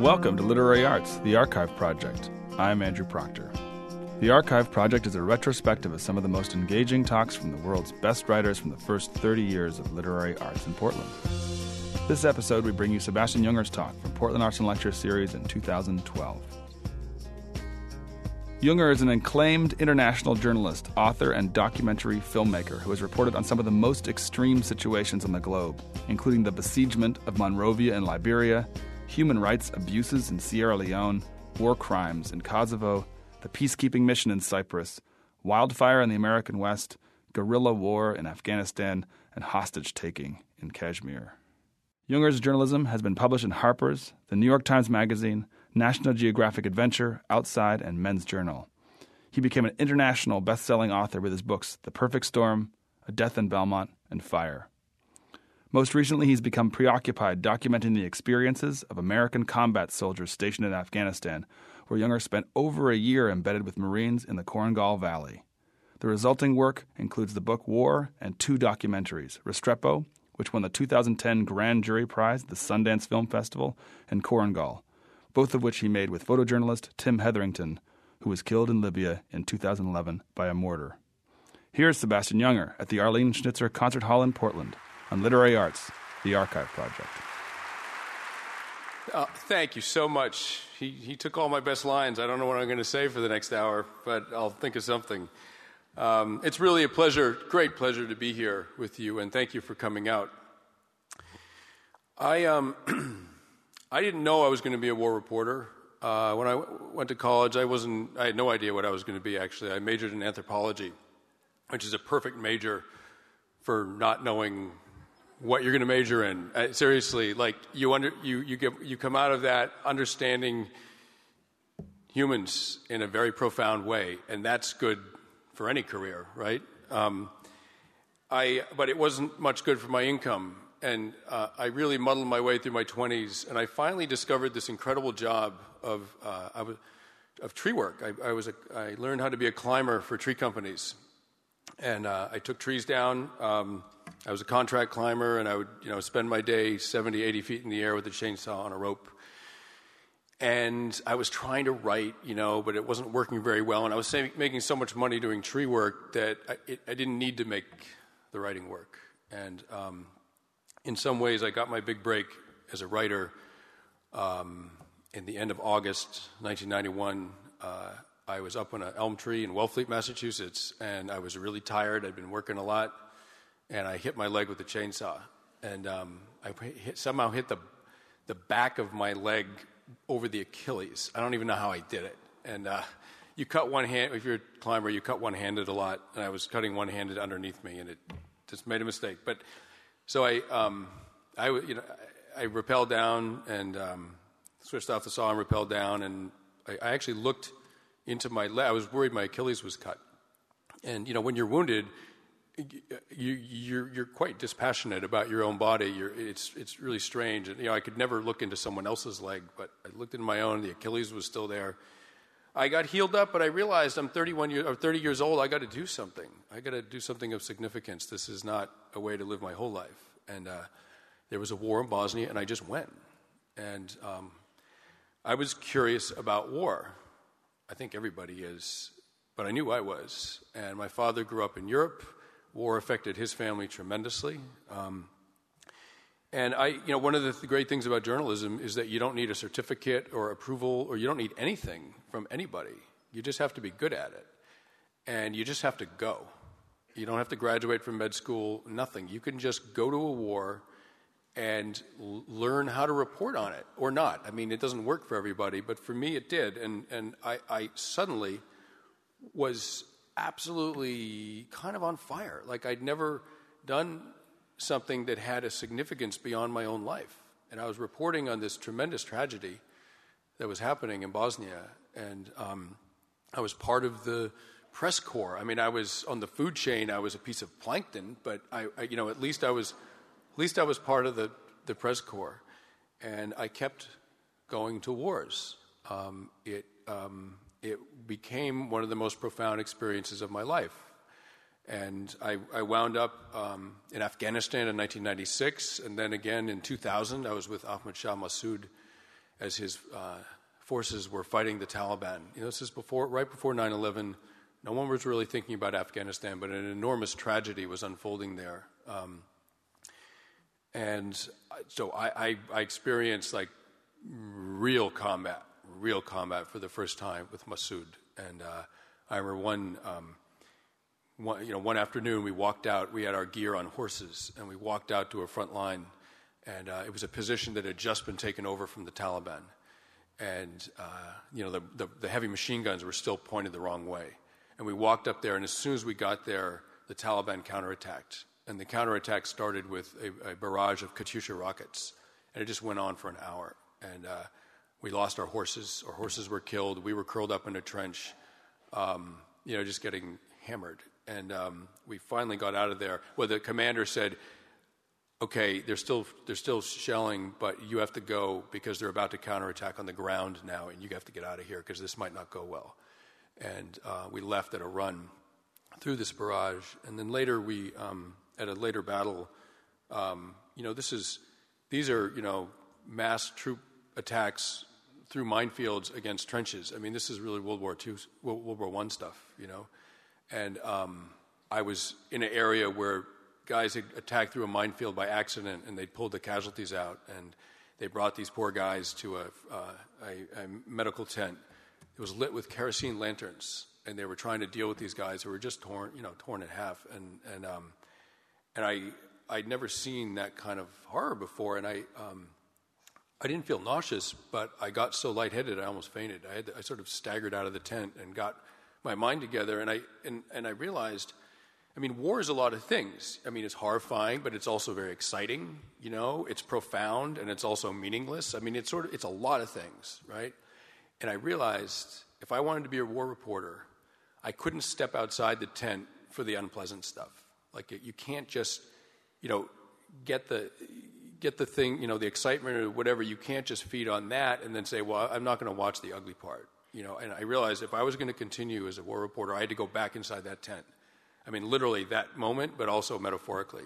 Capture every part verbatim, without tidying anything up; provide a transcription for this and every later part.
Welcome to Literary Arts, the Archive Project. I'm Andrew Proctor. The Archive Project is a retrospective of some of the most engaging talks from the world's best writers from the first thirty years of literary arts in Portland. This episode, we bring you Sebastian Junger's talk from Portland Arts and Lecture Series in two thousand twelve. Junger is an acclaimed international journalist, author, and documentary filmmaker who has reported on some of the most extreme situations on the globe, including the besiegement of Monrovia in Liberia, human rights abuses in Sierra Leone, war crimes in Kosovo, the peacekeeping mission in Cyprus, wildfire in the American West, guerrilla war in Afghanistan, and hostage-taking in Kashmir. Junger's journalism has been published in Harper's, the New York Times Magazine, National Geographic Adventure, Outside, and Men's Journal. He became an international best-selling author with his books The Perfect Storm, A Death in Belmont, and Fire. Most recently, he's become preoccupied documenting the experiences of American combat soldiers stationed in Afghanistan, where Junger spent over a year embedded with Marines in the Korengal Valley. The resulting work includes the book War and two documentaries, Restrepo, which won the two thousand ten Grand Jury Prize at the Sundance Film Festival, and Korengal, both of which he made with photojournalist Tim Hetherington, who was killed in Libya in two thousand eleven by a mortar. Here's Sebastian Junger at the Arlene Schnitzer Concert Hall in Portland on Literary Arts, the Archive Project. Uh, thank you so much. He, he took all my best lines. I don't know what I'm going to say for the next hour, but I'll think of something. Um, it's really a pleasure, great pleasure to be here with you, and thank you for coming out. I um, I didn't know I was going to be a war reporter. Uh, when I w- went to college, I wasn't. I had no idea what I was going to be. Actually, I majored in anthropology, which is a perfect major for not knowing what you're going to major in. Uh, seriously, like you under you you get you come out of that understanding humans in a very profound way, and that's good for any career, right? Um, I but it wasn't much good for my income, and uh, I really muddled my way through my twenties, and I finally discovered this incredible job of uh, I was, of tree work. I, I was a, I learned how to be a climber for tree companies, and uh, I took trees down. Um, I was a contract climber, and I would, you know, spend my day seventy, eighty feet in the air with a chainsaw on a rope. And I was trying to write, you know, but it wasn't working very well. And I was say, making so much money doing tree work that I, it, I didn't need to make the writing work. And um, in some ways, I got my big break as a writer um, in the end of August nineteen ninety-one. Uh, I was up on an elm tree in Wellfleet, Massachusetts, and I was really tired. I'd been working a lot. And I hit my leg with a chainsaw, and um, I hit, somehow hit the the back of my leg over the Achilles. I don't even know how I did it. And uh, you cut one hand, if you're a climber, you cut one-handed a lot, and I was cutting one-handed underneath me, and it just made a mistake. But so I, um, I you know, I rappelled down and um, switched off the saw and rappelled down, and I, I actually looked into my leg. I was worried my Achilles was cut, and you know, when you're wounded, You, you're, you're quite dispassionate about your own body. You're, it's it's really strange. And, you know, I could never look into someone else's leg, but I looked into my own. The Achilles was still there. I got healed up, but I realized I'm thirty-one years or thirty years old. I got to do something. I got to do something of significance. This is not a way to live my whole life. And uh, there was a war in Bosnia, and I just went. And um, I was curious about war. I think everybody is, but I knew I was. And my father grew up in Europe. War affected his family tremendously. Um, and I, you know, one of the th- great things about journalism is that you don't need a certificate or approval, or you don't need anything from anybody. You just have to be good at it. And you just have to go. You don't have to graduate from med school, nothing. You can just go to a war and l- learn how to report on it, or not. I mean, it doesn't work for everybody, but for me it did. And, and I, I suddenly was absolutely kind of on fire. Like I'd never done something that had a significance beyond my own life. And I was reporting on this tremendous tragedy that was happening in Bosnia. And um, I was part of the press corps. I mean, I was on the food chain. I was a piece of plankton, but I, I you know, at least I was, at least I was part of the, the press corps. And I kept going to wars. Um, it, um, It became one of the most profound experiences of my life. And I, I wound up um, in Afghanistan in nineteen ninety-six, and then again in two thousand, I was with Ahmad Shah Massoud as his uh, forces were fighting the Taliban. You know, this is before, right before nine eleven. No one was really thinking about Afghanistan, but an enormous tragedy was unfolding there. Um, and so I, I, I experienced like real combat, real combat for the first time with Masood. And uh, I remember one, um, one, you know, one afternoon we walked out. We had our gear on horses, and we walked out to a front line. And uh, it was a position that had just been taken over from the Taliban. And, uh, you know, the, the, the heavy machine guns were still pointed the wrong way. And we walked up there, and as soon as we got there, the Taliban counterattacked. And the counterattack started with a, a barrage of Katyusha rockets. And it just went on for an hour. And uh, we lost our horses. Our horses were killed. We were curled up in a trench, um, you know, just getting hammered. And um, we finally got out of there. Well, the commander said, okay, they're still, they're still shelling, but you have to go because they're about to counterattack on the ground now, and you have to get out of here because this might not go well. And uh, we left at a run through this barrage. And then later we, um, at a later battle, um, you know, this is, these are, you know, mass troop attacks through minefields against trenches. I mean, this is really World War Two, World War One stuff, you know. And um, I was in an area where guys had attacked through a minefield by accident, and they'd pulled the casualties out, and they brought these poor guys to a, uh, a, a medical tent. It was lit with kerosene lanterns, and they were trying to deal with these guys who were just torn, you know, torn in half. And and um, and I I'd never seen that kind of horror before, and I um, I didn't feel nauseous, but I got so lightheaded I almost fainted. I had to, I sort of staggered out of the tent and got my mind together, and I and, and I realized, I mean, war is a lot of things. I mean, it's horrifying, but it's also very exciting. You know, it's profound, and it's also meaningless. I mean, it's sort of it's a lot of things, right? And I realized if I wanted to be a war reporter, I couldn't step outside the tent for the unpleasant stuff. Like, you can't just, you know, get the get the thing, you know, the excitement or whatever. You can't just feed on that and then say, well, I'm not going to watch the ugly part. You know, and I realized if I was going to continue as a war reporter, I had to go back inside that tent. I mean, literally that moment, but also metaphorically.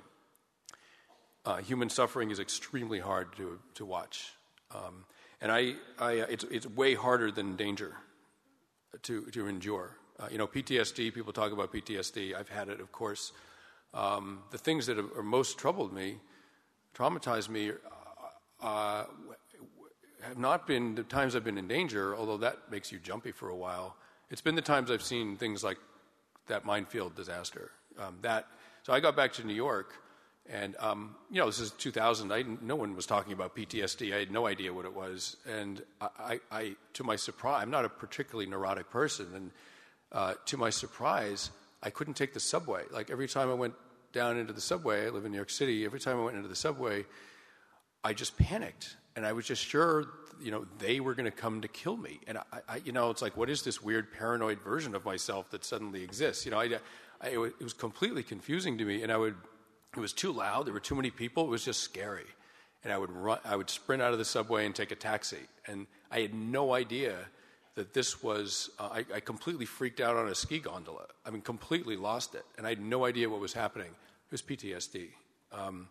Uh, human suffering is extremely hard to to watch. Um, And I, I, it's, it's way harder than danger to, to endure. Uh, you know, P T S D, people talk about P T S D. I've had it, of course. Um, the things that have, are most troubled me, traumatized me, uh, have not been the times I've been in danger, although that makes you jumpy for a while. It's been the times I've seen things like that minefield disaster. Um, that So I got back to New York. And, um, you know, this is two thousand. I, no one was talking about P T S D. I had no idea what it was. And I, I, I to my surprise, I'm not a particularly neurotic person. And uh, to my surprise, I couldn't take the subway. Like, every time I went down into the subway, I live in New York City, every time I went into the subway, I just panicked. And I was just sure, you know, they were going to come to kill me. And, I, I, you know, it's like, what is this weird paranoid version of myself that suddenly exists? You know, I, I, it was completely confusing to me. And I would... It was too loud. There were too many people. It was just scary. And I would run, I would sprint out of the subway and take a taxi. And I had no idea that this was, uh, I, I completely freaked out on a ski gondola. I mean, completely lost it. And I had no idea what was happening. It was P T S D. Um,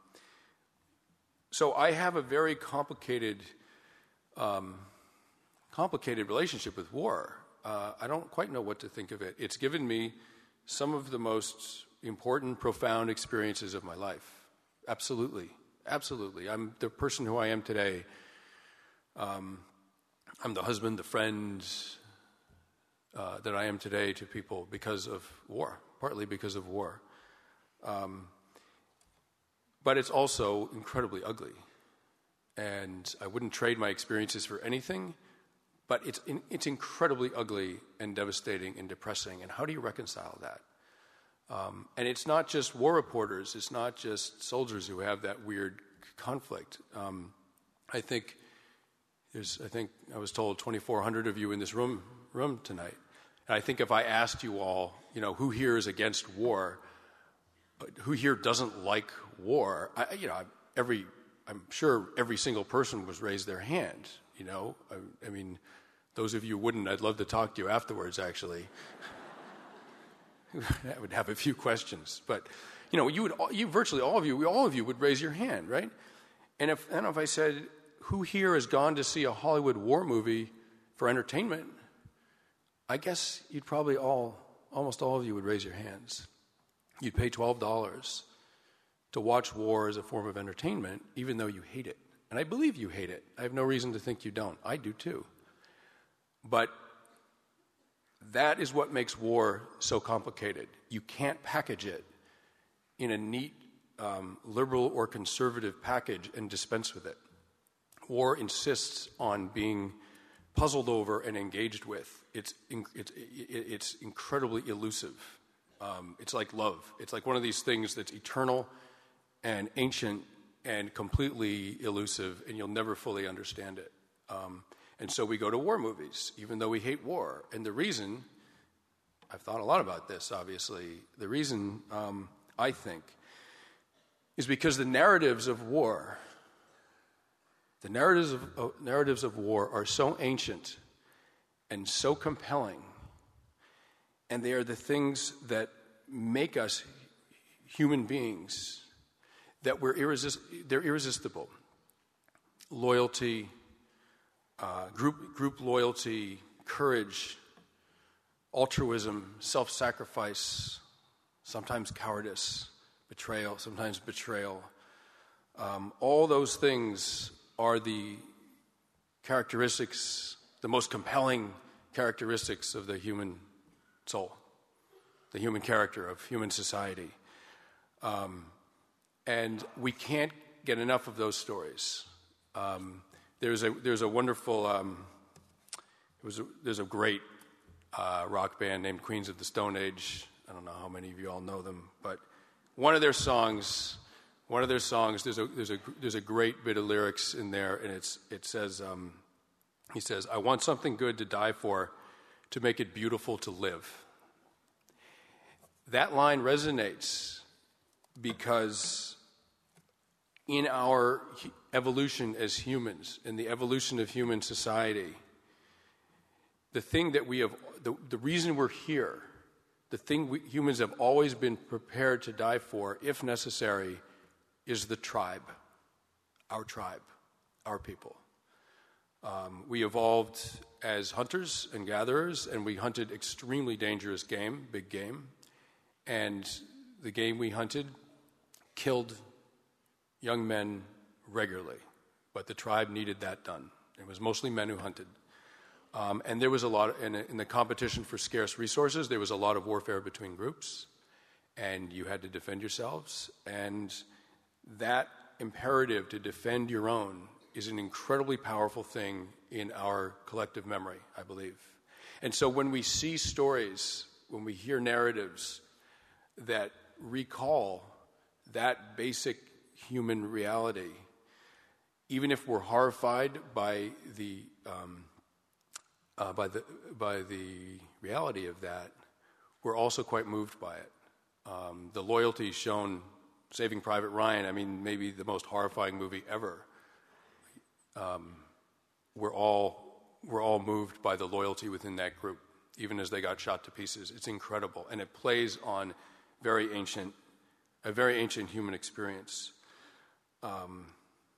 so I have a very complicated, um, complicated relationship with war. Uh, I don't quite know what to think of it. It's given me some of the most important, profound experiences of my life. Absolutely. Absolutely. I'm the person who I am today. Um, I'm the husband, the friend uh, that I am today to people because of war, partly because of war. Um, but it's also incredibly ugly. And I wouldn't trade my experiences for anything, but it's, in, it's incredibly ugly and devastating and depressing. And how do you reconcile that? Um, and it's not just war reporters, it's not just soldiers who have that weird conflict. Um, I think there's, I think I was told twenty-four hundred of you in this room room tonight. And I think if I asked you all, you know, who here is against war, who here doesn't like war, I, you know, every, I'm sure every single person was raised their hand, you know. I, I mean, those of you who wouldn't, I'd love to talk to you afterwards, actually. I would have a few questions, but you know, you would, you virtually all of you, all of you would raise your hand, right? And if, and if I said, who here has gone to see a Hollywood war movie for entertainment? I guess you'd probably all, almost all of you would raise your hands. You'd pay twelve dollars to watch war as a form of entertainment, even though you hate it. And I believe you hate it. I have no reason to think you don't. I do too. But that is what makes war so complicated. You can't package it in a neat um, liberal or conservative package and dispense with it. War insists on being puzzled over and engaged with. It's, it's, it's incredibly elusive. Um, it's like love. It's like one of these things that's eternal and ancient and completely elusive, and you'll never fully understand it. Um, and so we go to war movies, even though we hate war. And the reason, I've thought a lot about this, obviously, the reason, um, I think, is because the narratives of war, the narratives of, uh, narratives of war are so ancient and so compelling, and they are the things that make us human beings, that we're irresist- they're irresistible. Loyalty, uh, group, group loyalty, courage, altruism, self-sacrifice, sometimes cowardice, betrayal, sometimes betrayal. Um, all those things are the characteristics, the most compelling characteristics of the human soul, the human character of human society. Um, and we can't get enough of those stories. Um, there's a there's a wonderful um, it was a, there's a great uh, rock band named Queens of the Stone Age. I don't know how many of you all know them, but one of their songs, one of their songs, there's a there's a there's a great bit of lyrics in there, and it's it says um, he says, "I want something good to die for, to make it beautiful to live." That line resonates because in our evolution as humans, in the evolution of human society, the thing that we have, the, the reason we're here, the thing we, humans have always been prepared to die for, if necessary, is the tribe, our tribe, our people. Um, we evolved as hunters and gatherers, and we hunted extremely dangerous game, big game, and the game we hunted killed young men regularly, but the tribe needed that done. It was mostly men who hunted. Um, and there was a lot, of, in, in the competition for scarce resources, there was a lot of warfare between groups, and you had to defend yourselves. And that imperative to defend your own is an incredibly powerful thing in our collective memory, I believe. And so when we see stories, when we hear narratives that recall that basic human reality, even if we're horrified by the um, uh, by the by the reality of that, we're also quite moved by it. Um, the loyalty shown, Saving Private Ryan, I mean, maybe the most horrifying movie ever. Um, we're all we're all moved by the loyalty within that group, even as they got shot to pieces. It's incredible, and it plays on very ancient, a very ancient human experience. Um,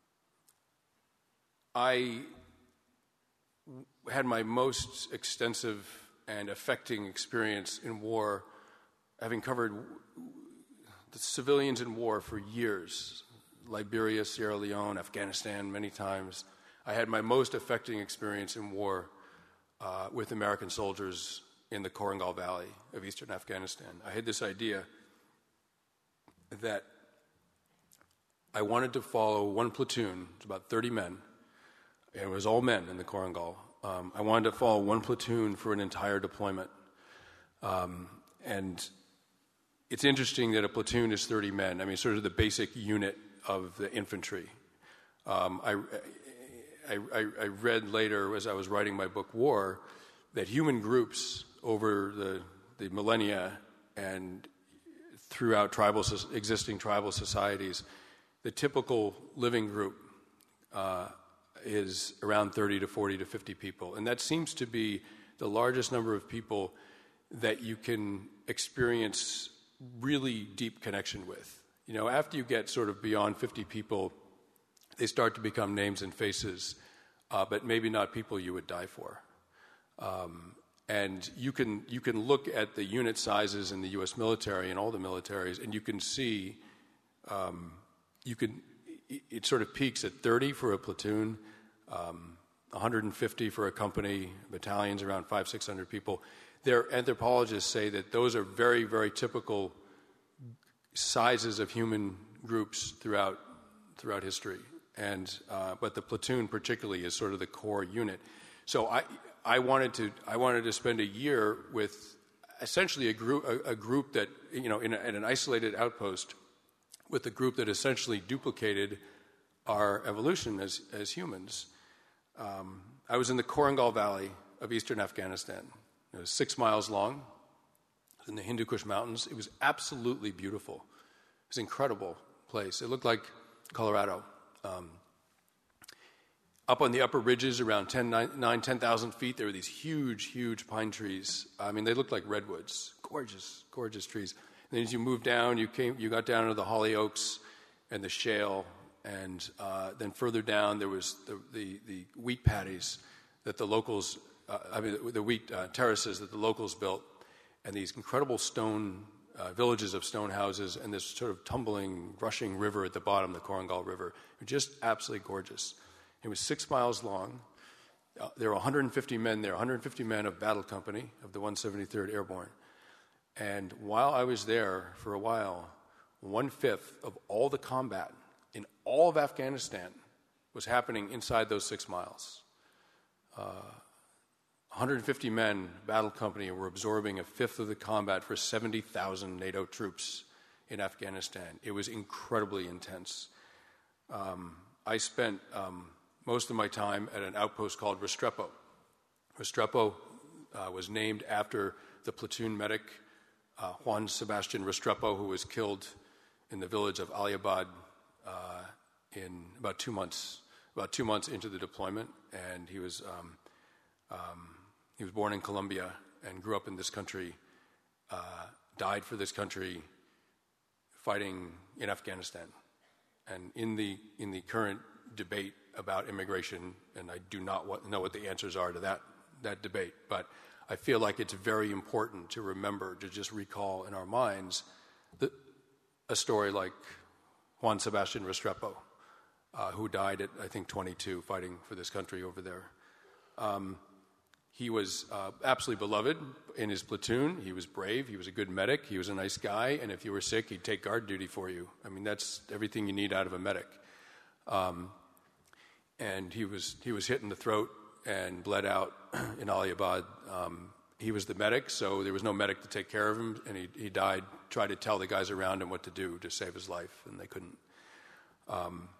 I had my most extensive and affecting experience in war, having covered the civilians in war for years, Liberia, Sierra Leone, Afghanistan, many times. I had my most affecting experience in war uh, with American soldiers in the Korangal Valley of eastern Afghanistan. I had this idea that I wanted to follow one platoon, it's about thirty men, and it was all men in the Korangal. Um, I wanted to follow one platoon for an entire deployment. Um, and it's interesting that a platoon is thirty men. I mean, sort of the basic unit of the infantry. Um, I, I, I, I read later, as I was writing my book, War, that human groups over the, the millennia and throughout tribal, existing tribal societies, the typical living group uh, is around thirty to forty to fifty people. And that seems to be the largest number of people that you can experience really deep connection with. You know, after you get sort of beyond fifty people, they start to become names and faces, uh, but maybe not people you would die for. Um, and you can you can look at the unit sizes in the U S military and all the militaries, and you can see um, you can it, it sort of peaks at thirty for a platoon, um, one hundred fifty for a company, battalions around five six hundred people. Their anthropologists say that those are very very typical sizes of human groups throughout throughout history, and uh, but the platoon particularly is sort of the core unit. So I I wanted to I wanted to spend a year with essentially a group a, a group that you know in, a, in an isolated outpost with a group that essentially duplicated our evolution as as humans. Um, I was in the Korangal Valley of eastern Afghanistan. It was six miles long in the Hindu Kush Mountains. It was absolutely beautiful. It was an incredible place. It looked like Colorado. Um, up on the upper ridges, around ten, nine, ten thousand feet, there were these huge, huge pine trees. I mean, they looked like redwoods. Gorgeous, gorgeous trees. And then as you moved down, you came, you got down to the holly oaks and the shale, and uh, then further down there was the, the, the wheat paddies that the locals, uh, I mean, the, the wheat uh, terraces that the locals built, and these incredible stone uh, villages of stone houses, and this sort of tumbling, rushing river at the bottom, the Korangal River. It was just absolutely gorgeous. It was six miles long. Uh, there were one hundred fifty men there, one hundred fifty men of Battle Company of the one seventy-third Airborne. And while I was there for a while, one-fifth of all the combat in all of Afghanistan was happening inside those six miles. Uh, one hundred fifty men, Battle Company, were absorbing a fifth of the combat for seventy thousand NATO troops in Afghanistan. It was incredibly intense. Um, I spent um, most of my time at an outpost called Restrepo. Restrepo uh, was named after the platoon medic, uh, Juan Sebastian Restrepo, who was killed in the village of Aliabad uh, in about two months, about two months into the deployment, and he was um, um, he was born in Colombia and grew up in this country, uh, died for this country, fighting in Afghanistan. And in the in the current debate about immigration, and I do not want, know what the answers are to that that debate, but I feel like it's very important to remember, to just recall in our minds the, a story like Juan Sebastian Restrepo, uh, who died at, I think, twenty-two, fighting for this country over there. Um, he was uh, absolutely beloved in his platoon. He was brave. He was a good medic. He was a nice guy. And if you were sick, he'd take guard duty for you. I mean, that's everything you need out of a medic. Um, and he was he was hit in the throat and bled out in Aliabad. Um, he was the medic, so there was no medic to take care of him, and he, he died, tried to tell the guys around him what to do to save his life, and they couldn't. Um,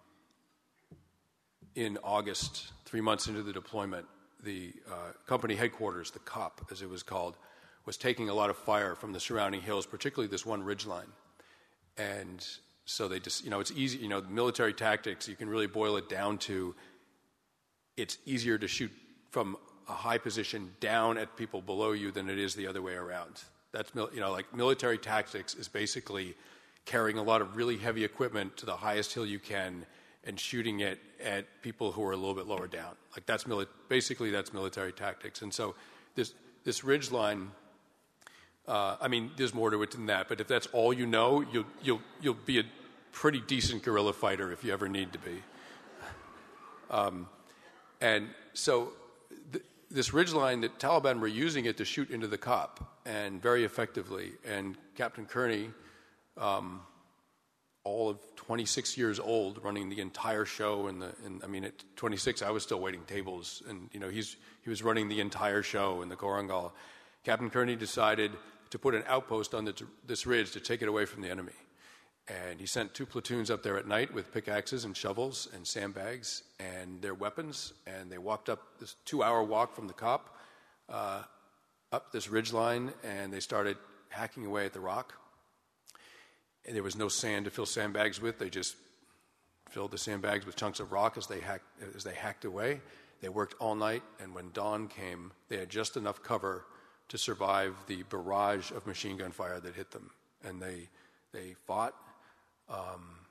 in August, three months into the deployment, the uh, company headquarters, the C O P, as it was called, was taking a lot of fire from the surrounding hills, particularly this one ridgeline. And so they just, you know, it's easy, you know, military tactics, you can really boil it down to it's easier to shoot from a high position down at people below you than it is the other way around. That's, you know, like military tactics is basically carrying a lot of really heavy equipment to the highest hill you can and shooting it at people who are a little bit lower down. Like that's mili- basically that's military tactics. And so this this ridge line, uh, I mean, there's more to it than that. But if that's all you know, you'll you'll you'll be a pretty decent guerrilla fighter if you ever need to be. Um, and so th- this ridge line, that Taliban were using it to shoot into the C O P, and very effectively. And Captain Kearney, um, all of twenty-six years old, running the entire show, and the, and I mean, at twenty-six, I was still waiting tables, and you know, he's he was running the entire show in the Korangal. Captain Kearney decided to put an outpost on the, this ridge to take it away from the enemy, and he sent two platoons up there at night with pickaxes and shovels and sandbags and their weapons, and they walked up this two-hour walk from the C O P uh, up this ridge line, and they started hacking away at the rock. And there was no sand to fill sandbags with. They just filled the sandbags with chunks of rock as they hacked, as they hacked away. They worked all night, and when dawn came, they had just enough cover to survive the barrage of machine gun fire that hit them. And they they fought. Um,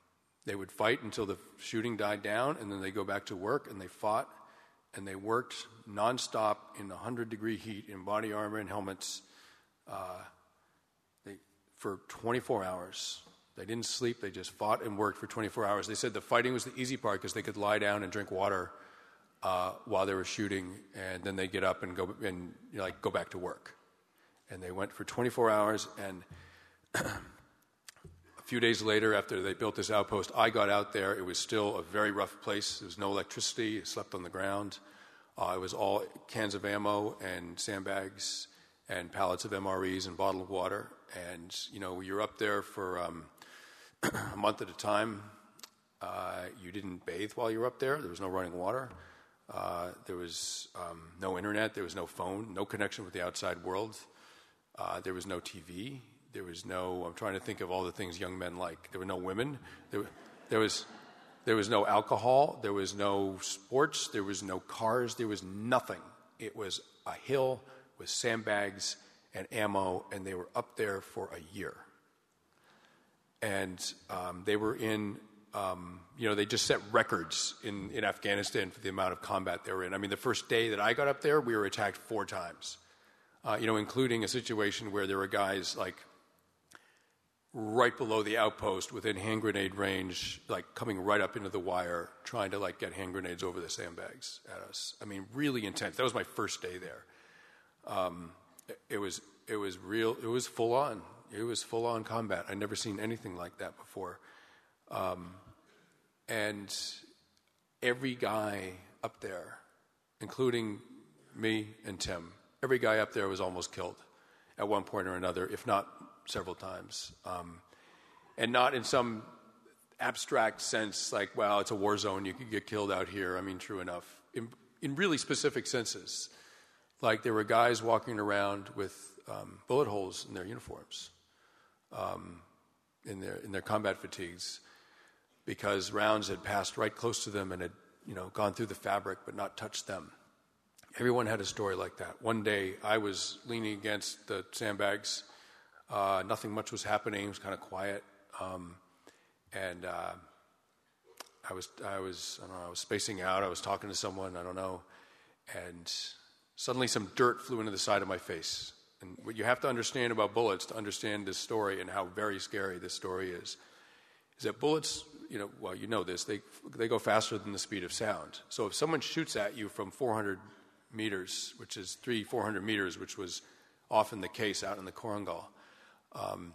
they would fight until the shooting died down, and then they go back to work, and they fought, and they worked nonstop in one hundred degree heat in body armor and helmets uh, they, for twenty-four hours. They didn't sleep. They just fought and worked for twenty-four hours. They said the fighting was the easy part because they could lie down and drink water uh, while they were shooting, and then they get up and go and you know, like go back to work. And they went for twenty-four hours, and a few days later, after they built this outpost, I got out there. It was still a very rough place. There was no electricity. I slept on the ground. Uh, it was all cans of ammo and sandbags and pallets of M R Es and bottled water. And, you know, you're up there for um, a month at a time. Uh, you didn't bathe while you were up there. There was no running water. Uh, there was um, no internet. There was no phone, no connection with the outside world. Uh, there was no T V. There was no, I'm trying to think of all the things young men like. There were no women. There, there was there was no alcohol. There was no sports. There was no cars. There was nothing. It was a hill with sandbags and ammo, and they were up there for a year. And um, they were in, um, you know, they just set records in, in Afghanistan for the amount of combat they were in. I mean, the first day that I got up there, we were attacked four times, uh, you know, including a situation where there were guys like right below the outpost within hand grenade range, like coming right up into the wire, trying to like get hand grenades over the sandbags at us. I mean, really intense. That was my first day there. Um, it, it was, it was real, it was full on. It was full on combat. I'd never seen anything like that before. Um, and every guy up there, including me and Tim, every guy up there was almost killed at one point or another, if not several times. Um, and not in some abstract sense like, well, it's a war zone, you could get killed out here. I mean, true enough. In, in really specific senses. Like there were guys walking around with um, bullet holes in their uniforms, um, in their in their combat fatigues, because rounds had passed right close to them and had, you know, gone through the fabric but not touched them. Everyone had a story like that. One day I was leaning against the sandbags. Uh, nothing much was happening. It was kind of quiet, um, and uh, I was I was I don't know. I was spacing out. I was talking to someone. I don't know, and suddenly some dirt flew into the side of my face. And what you have to understand about bullets to understand this story and how very scary this story is, is that bullets, you know, well, you know this, they they go faster than the speed of sound. So if someone shoots at you from four hundred meters, which is three, four hundred meters, which was often the case out in the Korangal, um,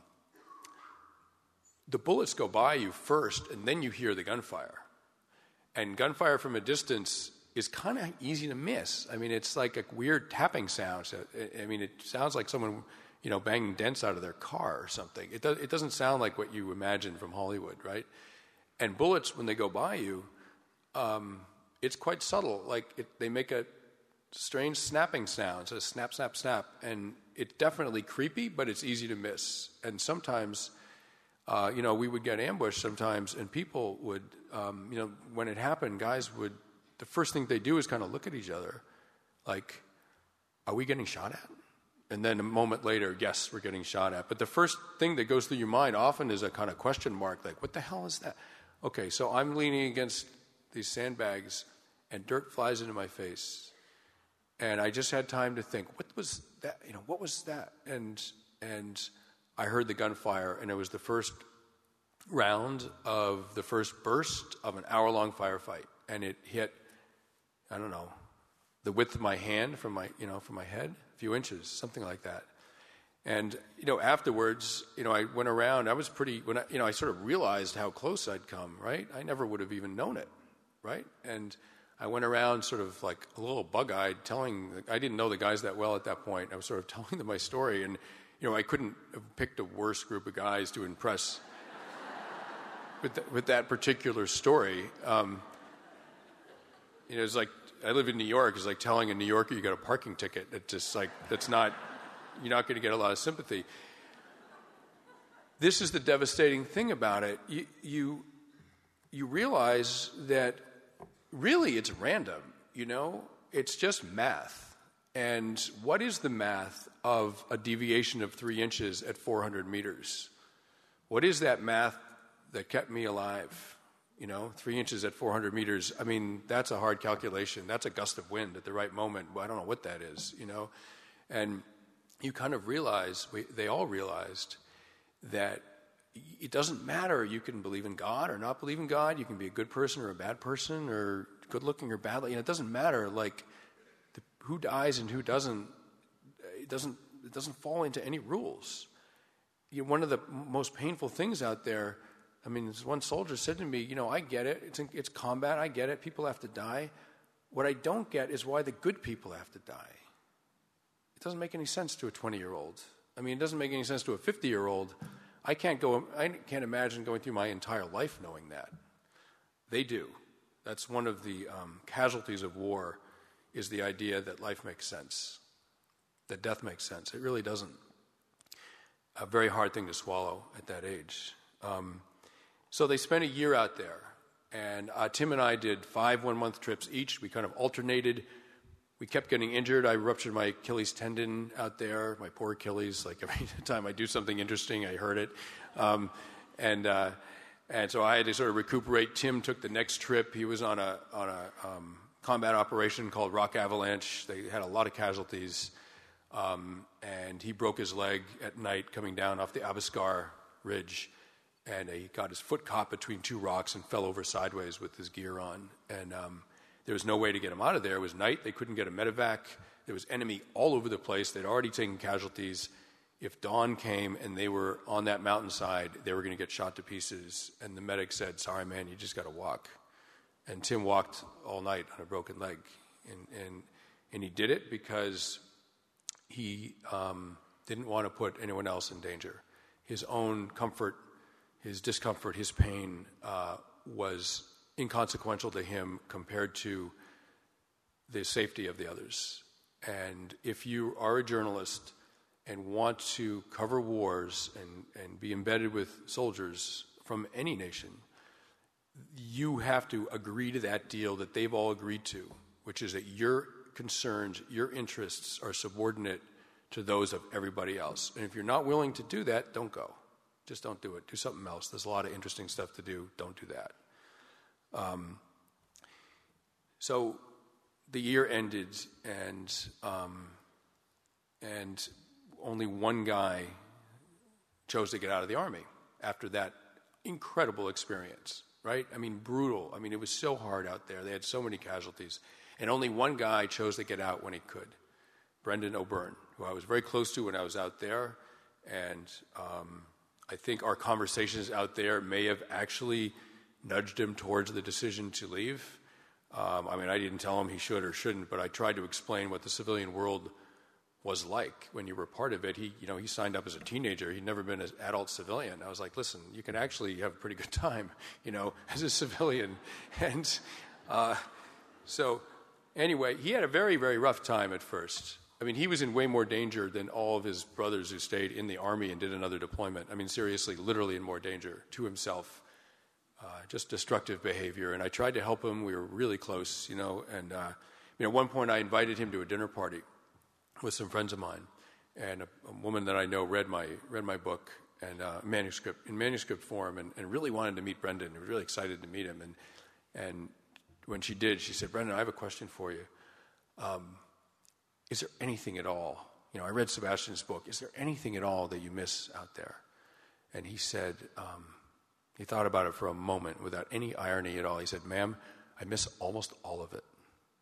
the bullets go by you first, and then you hear the gunfire. And gunfire from a distance is kind of easy to miss. I mean, it's like a weird tapping sound. I mean, it sounds like someone, you know, banging dents out of their car or something. It, does, it doesn't sound like what you imagine from Hollywood, right? And bullets, when they go by you, um, it's quite subtle. Like, it, they make a strange snapping sound, so snap, snap, snap. And it's definitely creepy, but it's easy to miss. And sometimes, uh, you know, we would get ambushed sometimes, and people would, um, you know, when it happened, guys would, the first thing they do is kind of look at each other like, are we getting shot at? And then a moment later, yes, we're getting shot at. But the first thing that goes through your mind often is a kind of question mark, like, what the hell is that? Okay, so I'm leaning against these sandbags, and dirt flies into my face. And I just had time to think, what was that? You know, what was that? And and I heard the gunfire, and it was the first round of the first burst of an hour-long firefight. And it hit, I don't know, the width of my hand from my, you know, from my head, a few inches, something like that. And, you know, afterwards, you know, I went around, I was pretty, when I, you know, I sort of realized how close I'd come, right? I never would have even known it, right? And I went around sort of like a little bug-eyed telling, I didn't know the guys that well at that point. I was sort of telling them my story, and, you know, I couldn't have picked a worse group of guys to impress with, the, with that particular story. Um, you know, it's like, I live in New York, it's like telling a New Yorker you got a parking ticket. It's just like, that's not, you're not going to get a lot of sympathy. This is the devastating thing about it. You, you, you realize that really it's random, you know? It's just math. And what is the math of a deviation of three inches at four hundred meters? What is that math that kept me alive? You know, three inches at four hundred meters. I mean, that's a hard calculation. That's a gust of wind at the right moment. Well, I don't know what that is, you know. And you kind of realize, we, they all realized, that it doesn't matter. You can believe in God or not believe in God. You can be a good person or a bad person or good looking or bad. You know, it doesn't matter. Like, the, who dies and who doesn't, it doesn't, it doesn't fall into any rules. You know, one of the most painful things out there, I mean, this one soldier said to me, you know, I get it. It's, it's combat. I get it. People have to die. What I don't get is why the good people have to die. It doesn't make any sense to a twenty-year-old. I mean, it doesn't make any sense to a fifty-year-old. I can't go. I can't imagine going through my entire life knowing that. They do. That's one of the um, casualties of war, is the idea that life makes sense, that death makes sense. It really doesn't. A very hard thing to swallow at that age. Um, So they spent a year out there, and uh, Tim and I did five one-month trips each. We kind of alternated. We kept getting injured. I ruptured my Achilles tendon out there, my poor Achilles. Like every time I do something interesting, I hurt it. Um, and uh, and so I had to sort of recuperate. Tim took the next trip. He was on a on a um, combat operation called Rock Avalanche. They had a lot of casualties, um, and he broke his leg at night coming down off the Abascar Ridge. And he got his foot caught between two rocks and fell over sideways with his gear on. And um, there was no way to get him out of there. It was night. They couldn't get a medevac. There was enemy all over the place. They'd already taken casualties. If dawn came and they were on that mountainside, they were going to get shot to pieces. And the medic said, sorry, man, you just got to walk. And Tim walked all night on a broken leg. And, and, and he did it because he um, didn't want to put anyone else in danger. His own comfort, his discomfort, his pain uh, was inconsequential to him compared to the safety of the others. And if you are a journalist and want to cover wars and, and be embedded with soldiers from any nation, you have to agree to that deal that they've all agreed to, which is that your concerns, your interests are subordinate to those of everybody else. And if you're not willing to do that, don't go. Just don't do it. Do something else. There's a lot of interesting stuff to do. Don't do that. Um, so the year ended, and um, and only one guy chose to get out of the Army after that incredible experience, right? I mean, brutal. I mean, it was so hard out there. They had so many casualties. And only one guy chose to get out when he could, Brendan O'Byrne, who I was very close to when I was out there. And um, I think our conversations out there may have actually nudged him towards the decision to leave. Um, I mean, I didn't tell him he should or shouldn't, but I tried to explain what the civilian world was like when you were part of it. He, you know, he signed up as a teenager. He'd never been an adult civilian. I was like, listen, you can actually have a pretty good time, you know, as a civilian. And uh, so anyway, he had a very, very rough time at first. I mean, he was in way more danger than all of his brothers who stayed in the Army and did another deployment. I mean, seriously, literally in more danger to himself. Uh, just destructive behavior. And I tried to help him. We were really close, you know. And, uh, you know, at one point I invited him to a dinner party with some friends of mine. And a, a woman that I know read my read my book and uh, manuscript in manuscript form and, and really wanted to meet Brendan. I was really excited to meet him. And and when she did, she said, Brendan, I have a question for you. Um, is there anything at all? You know, I read Sebastian's book. Is there anything at all that you miss out there? And he said, um, he thought about it for a moment without any irony at all. He said, ma'am, I miss almost all of it.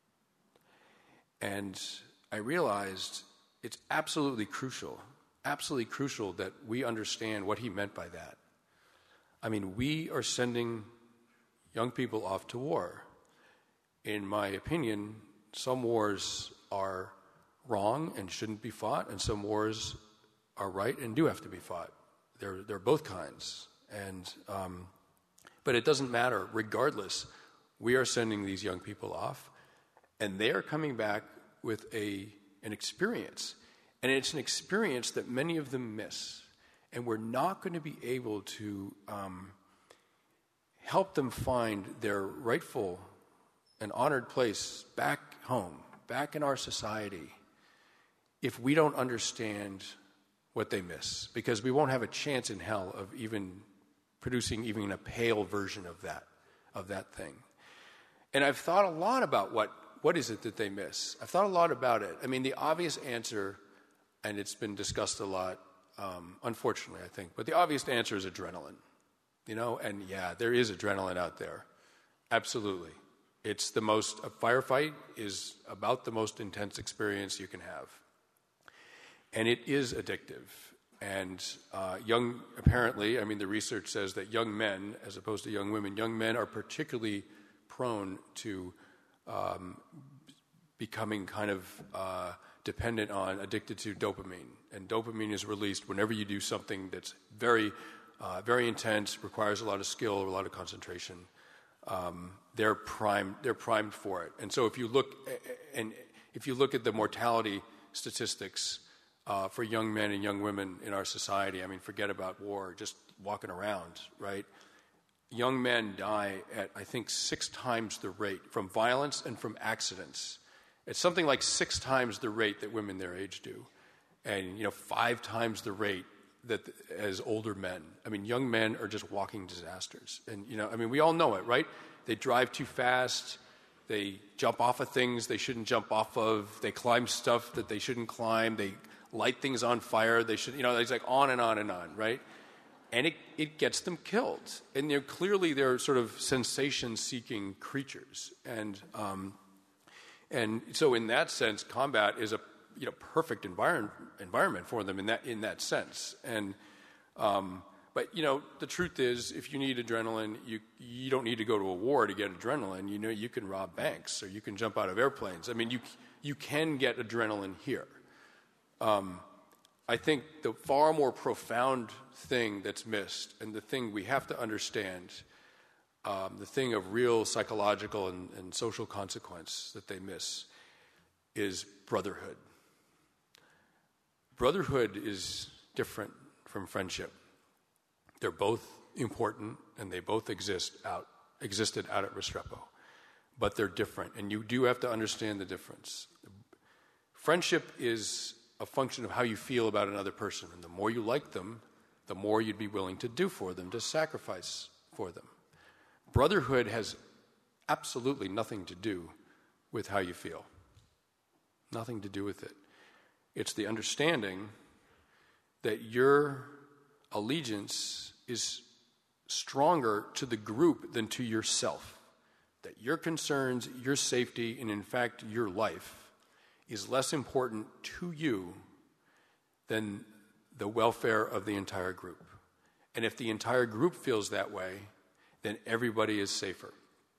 And I realized it's absolutely crucial, absolutely crucial that we understand what he meant by that. I mean, we are sending young people off to war. In my opinion, some wars are wrong and shouldn't be fought, and some wars are right and do have to be fought. They're, they're both kinds. And um, but it doesn't matter. Regardless, we are sending these young people off, and they are coming back with a an experience, and it's an experience that many of them miss, and we're not going to be able to um, help them find their rightful and honored place back home, back in our society, if we don't understand what they miss, because we won't have a chance in hell of even producing even a pale version of that. of that thing. And I've thought a lot about what, what is it that they miss. I've thought a lot about it. I mean, the obvious answer, and it's been discussed a lot, um, unfortunately, I think, but the obvious answer is adrenaline. You know, and yeah, there is adrenaline out there. Absolutely. It's the most, a firefight is about the most intense experience you can have. And it is addictive. And uh, young, apparently, I mean, the research says that young men, as opposed to young women, young men are particularly prone to um, becoming kind of uh, dependent on, addicted to dopamine. And dopamine is released whenever you do something that's very, uh, very intense, requires a lot of skill, a lot of concentration. Um, they're primed. They're primed for it. And so, if you look, and if you look at the mortality statistics uh, for young men and young women in our society, I mean, forget about war. Just walking around, right? Young men die at, I think, six times the rate from violence and from accidents. It's something like six times the rate that women their age do, and you know, five times the rate that as older men. I mean, young men are just walking disasters. And, you know, I mean, we all know it, right? They drive too fast. They jump off of things they shouldn't jump off of. They climb stuff that they shouldn't climb. They light things on fire. They should, you know, it's like on and on and on, right? And it, it gets them killed. And they're clearly, they're sort of sensation-seeking creatures. And, um, and so in that sense, combat is a you know, perfect environment environment for them in that in that sense. And um, but you know, the truth is, if you need adrenaline, you you don't need to go to a war to get adrenaline. You know, you can rob banks or you can jump out of airplanes. I mean, you you can get adrenaline here. Um, I think the far more profound thing that's missed, and the thing we have to understand, um, the thing of real psychological and, and social consequence that they miss, is brotherhood. Brotherhood is different from friendship. They're both important, and they both exist out existed out at Restrepo, but they're different, and you do have to understand the difference. Friendship is a function of how you feel about another person, and the more you like them, the more you'd be willing to do for them, to sacrifice for them. Brotherhood has absolutely nothing to do with how you feel. Nothing to do with it. It's the understanding that your allegiance is stronger to the group than to yourself. That your concerns, your safety, and in fact your life is less important to you than the welfare of the entire group. And if the entire group feels that way, then everybody is safer.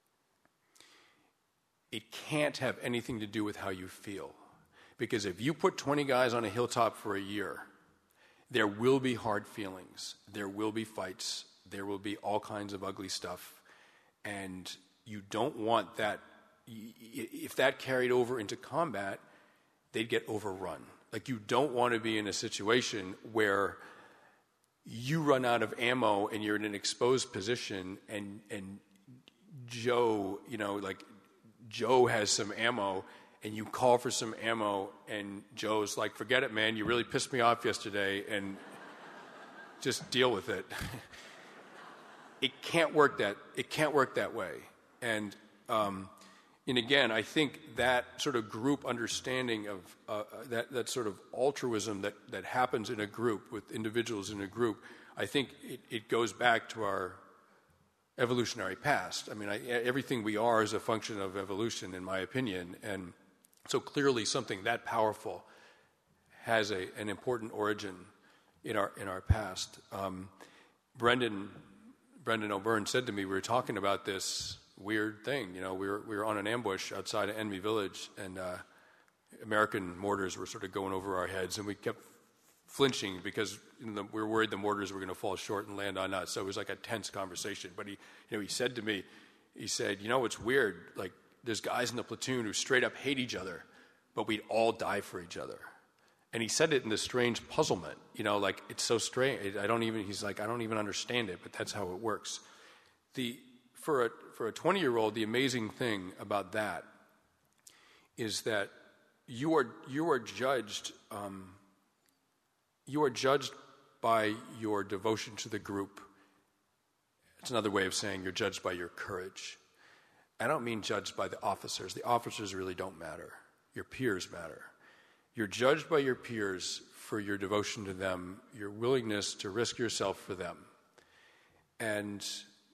It can't have anything to do with how you feel. Because if you put twenty guys on a hilltop for a year, there will be hard feelings. There will be fights. There will be all kinds of ugly stuff. And you don't want that. If that carried over into combat, they'd get overrun. Like, you don't want to be in a situation where you run out of ammo and you're in an exposed position and, and Joe, you know, like Joe has some ammo and you call for some ammo, and Joe's like, forget it, man, you really pissed me off yesterday, and just deal with it. It can't work that, it can't work that way. And, um, and again, I think that sort of group understanding of, uh, that, that sort of altruism that, that happens in a group, with individuals in a group, I think it, it goes back to our evolutionary past. I mean, I, everything we are is a function of evolution, in my opinion, and so clearly something that powerful has a, an important origin in our in our past. Um, Brendan Brendan O'Byrne said to me, we were talking about this weird thing. You know, we were we were on an ambush outside of Enemy Village, and uh, American mortars were sort of going over our heads, and we kept flinching because you know, we were worried the mortars were going to fall short and land on us. So it was like a tense conversation. But he, you know, he said to me, he said, you know, it's weird, like, there's guys in the platoon who straight up hate each other, but we'd all die for each other. And he said it in this strange puzzlement, you know, like, it's so strange. I don't even, he's like, I don't even understand it, but that's how it works. The, for a, for a twenty-year-old, the amazing thing about that is that you are, you are judged, um, you are judged by your devotion to the group It's another way of saying you're judged by your courage. I don't mean judged by the officers. The officers really don't matter. Your peers matter. You're judged by your peers for your devotion to them, your willingness to risk yourself for them. And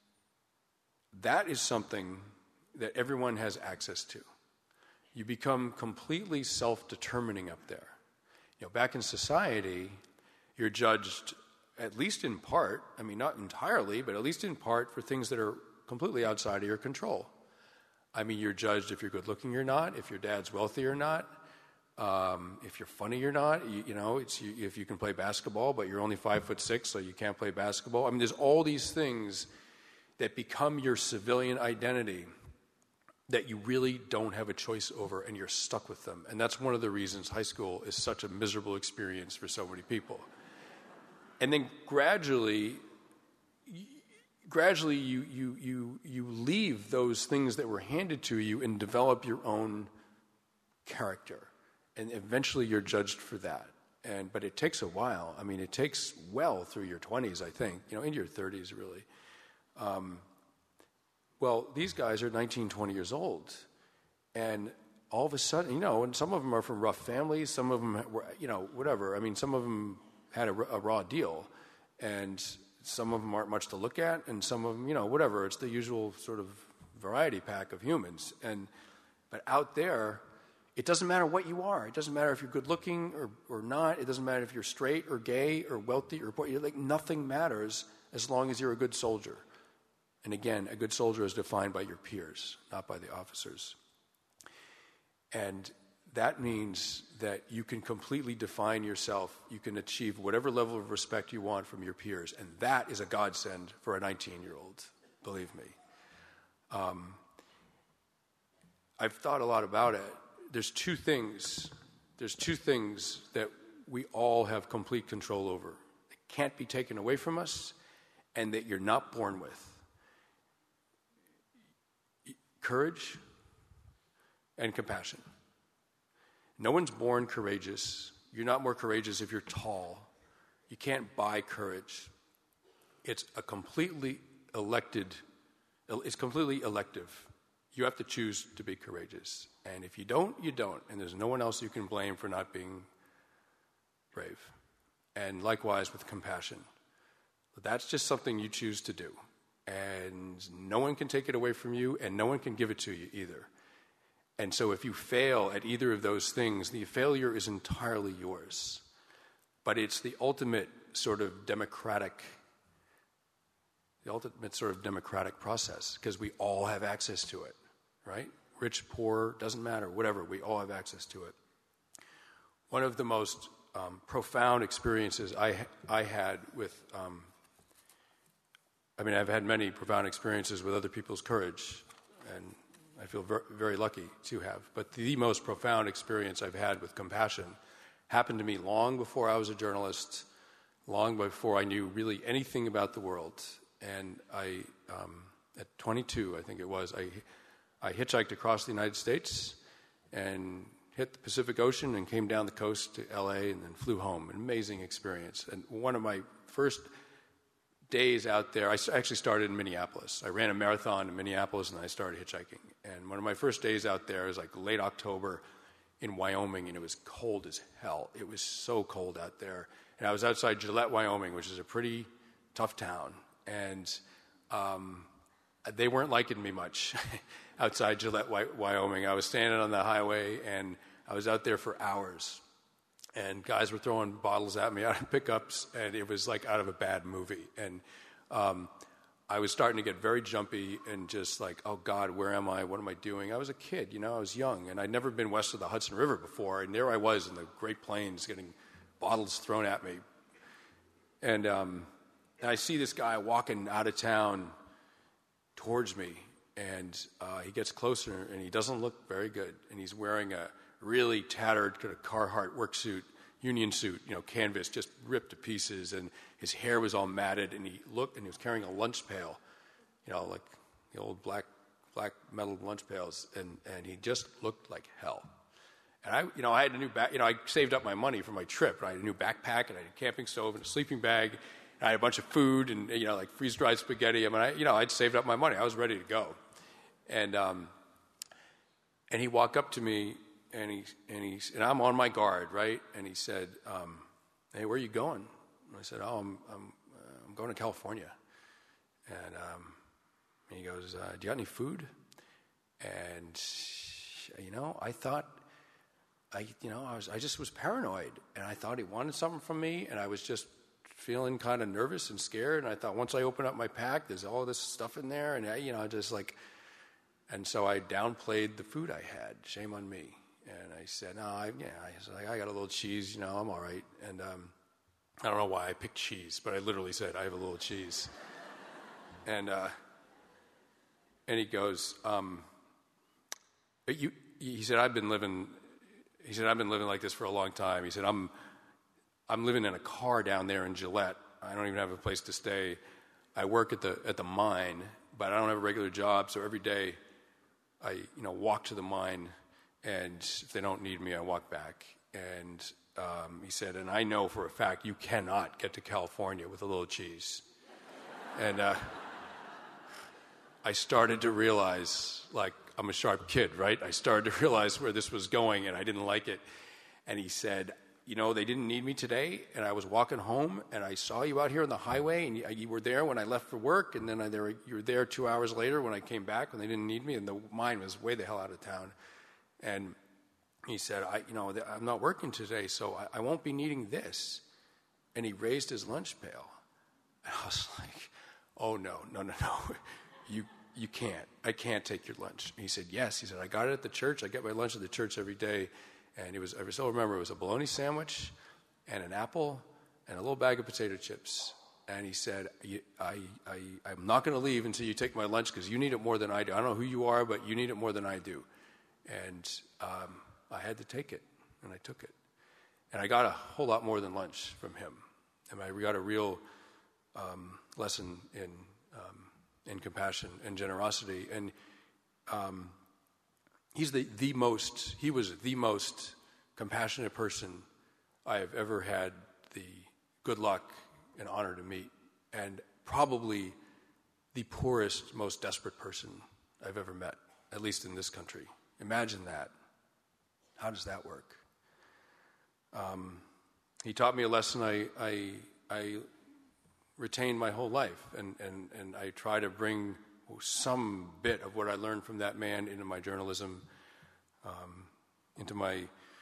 that is something that everyone has access to. You become completely self-determining up there. You know, back in society, you're judged, at least in part, I mean, not entirely, but at least in part, for things that are completely outside of your control. I mean, you're judged if you're good-looking or not, if your dad's wealthy or not, um, if you're funny or not. You, you know, it's you, if you can play basketball, but you're only five foot six, so you can't play basketball. I mean, there's all these things that become your civilian identity that you really don't have a choice over, and you're stuck with them. And that's one of the reasons high school is such a miserable experience for so many people. And then gradually, gradually you, you, you, you leave those things that were handed to you and develop your own character. And eventually you're judged for that. And, but it takes a while. I mean, it takes well through your twenties, I think, you know, into your thirties, really. Um, well, these guys are nineteen, twenty years old. And all of a sudden, you know, and some of them are from rough families, some of them were, you know, whatever. I mean, some of them had a, a raw deal. And some of them aren't much to look at, and some of them, you know, whatever. It's the usual sort of variety pack of humans. And but out there, it doesn't matter what you are. It doesn't matter if you're good-looking or, or not. It doesn't matter if you're straight or gay or wealthy or poor. You're like, nothing matters as long as you're a good soldier. And again, a good soldier is defined by your peers, not by the officers. And that means that you can completely define yourself. You can achieve whatever level of respect you want from your peers. And that is a godsend for a nineteen-year-old, believe me. Um, I've thought a lot about it. There's two things. There's two things that we all have complete control over. That can't be taken away from us, and that you're not born with. Courage and compassion. No one's born courageous. You're not more courageous if you're tall. You can't buy courage. It's a completely elected, it's completely elective. You have to choose to be courageous. And if you don't, you don't. And there's no one else you can blame for not being brave. And likewise with compassion. That's just something you choose to do. And no one can take it away from you, and no one can give it to you either. And so if you fail at either of those things, the failure is entirely yours. But it's the ultimate sort of democratic, the ultimate sort of democratic process, because we all have access to it, right? Rich, poor, doesn't matter, whatever, we all have access to it. One of the most um, profound experiences I, I had with, um, I mean, I've had many profound experiences with other people's courage, and I feel ver- very lucky to have. But the most profound experience I've had with compassion happened to me long before I was a journalist, long before I knew really anything about the world. And I, um, at twenty-two, I think it was, I, I hitchhiked across the United States and hit the Pacific Ocean and came down the coast to L A and then flew home. An amazing experience. And one of my first days out there, I actually started in Minneapolis. I ran a marathon in Minneapolis, and then I started hitchhiking. And one of my first days out there was like late October in Wyoming, and it was cold as hell. It was so cold out there. And I was outside Gillette, Wyoming, which is a pretty tough town. And um, they weren't liking me much outside Gillette, Wyoming. I was standing on the highway, and I was out there for hours. And guys were throwing bottles at me out of pickups, and it was like out of a bad movie. And um, I was starting to get very jumpy and just like, oh, God, where am I? What am I doing? I was a kid, you know, I was young, and I'd never been west of the Hudson River before. And there I was in the Great Plains getting bottles thrown at me. And, um, and I see this guy walking out of town towards me, and uh, he gets closer, and he doesn't look very good. And he's wearing a really tattered kind of Carhartt work suit, union suit, you know, canvas, just ripped to pieces, and his hair was all matted, and he looked, and he was carrying a lunch pail, you know, like the old black black metal lunch pails, and, and he just looked like hell. And I, you know, I had a new back, you know, I saved up my money for my trip, and I had a new backpack, and I had a camping stove and a sleeping bag, I had a bunch of food and, you know, like freeze-dried spaghetti. I mean, I, you know, I'd saved up my money. I was ready to go. And um, and he walked up to me, and he and he and I'm on my guard, right? And he said, um, "Hey, where are you going?" And I said, "Oh, I'm I'm, uh, I'm going to California." And um, he goes, uh, "Do you got any food?" And you know, I thought, I you know, I was I just was paranoid, and I thought he wanted something from me, and I was just feeling kind of nervous and scared. And I thought, once I open up my pack, there's all this stuff in there, and I, you know, just like, and so I downplayed the food I had. Shame on me. And I said, no, I, yeah, I was like, I got a little cheese, you know, I'm all right. And um, I don't know why I picked cheese, but I literally said, I have a little cheese. and uh, and he goes, um, you, he said, I've been living. He said, I've been living like this for a long time. He said, I'm. I'm living in a car down there in Gillette. I don't even have a place to stay. I work at the at the mine, but I don't have a regular job. So every day, I you know walk to the mine, and if they don't need me, I walk back. And um, he said, and I know for a fact you cannot get to California with a little cheese. and uh, I started to realize, like, I'm a sharp kid, right? I started to realize where this was going, and I didn't like it. And he said, you know, they didn't need me today, and I was walking home, and I saw you out here on the highway, and you, you were there when I left for work, and then I, there, you were there two hours later when I came back when they didn't need me, and the mine was way the hell out of town. And he said, I, you know, I'm not working today, so I, I won't be needing this. And he raised his lunch pail. And I was like, oh, no, no, no, no. You you can't. I can't take your lunch. And he said, yes. He said, I got it at the church. I get my lunch at the church every day. And it was, I still remember, it was a bologna sandwich and an apple and a little bag of potato chips. And he said, I, I, I'm not going to leave until you take my lunch because you need it more than I do. I don't know who you are, but you need it more than I do. And um, I had to take it, and I took it. And I got a whole lot more than lunch from him. And I got a real um, lesson in um, in compassion and generosity. And um, he's the, the most, he was the most compassionate person I have ever had the good luck and honor to meet, and probably the poorest, most desperate person I've ever met, at least in this country. Imagine that. How does that work? Um, he taught me a lesson I, I, I retained my whole life, and, and, and I try to bring some bit of what I learned from that man into my journalism, um, into my,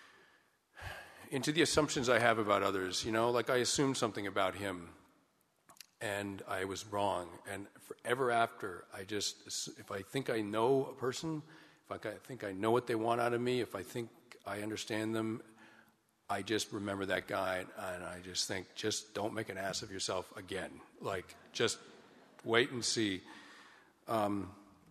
into the assumptions I have about others. You know, like I assumed something about him, and I was wrong. And forever after, I just, if I think I know a person, if I think I know what they want out of me, if I think I understand them, I just remember that guy, and I just think, just don't make an ass of yourself again. Like, just wait and see. Um,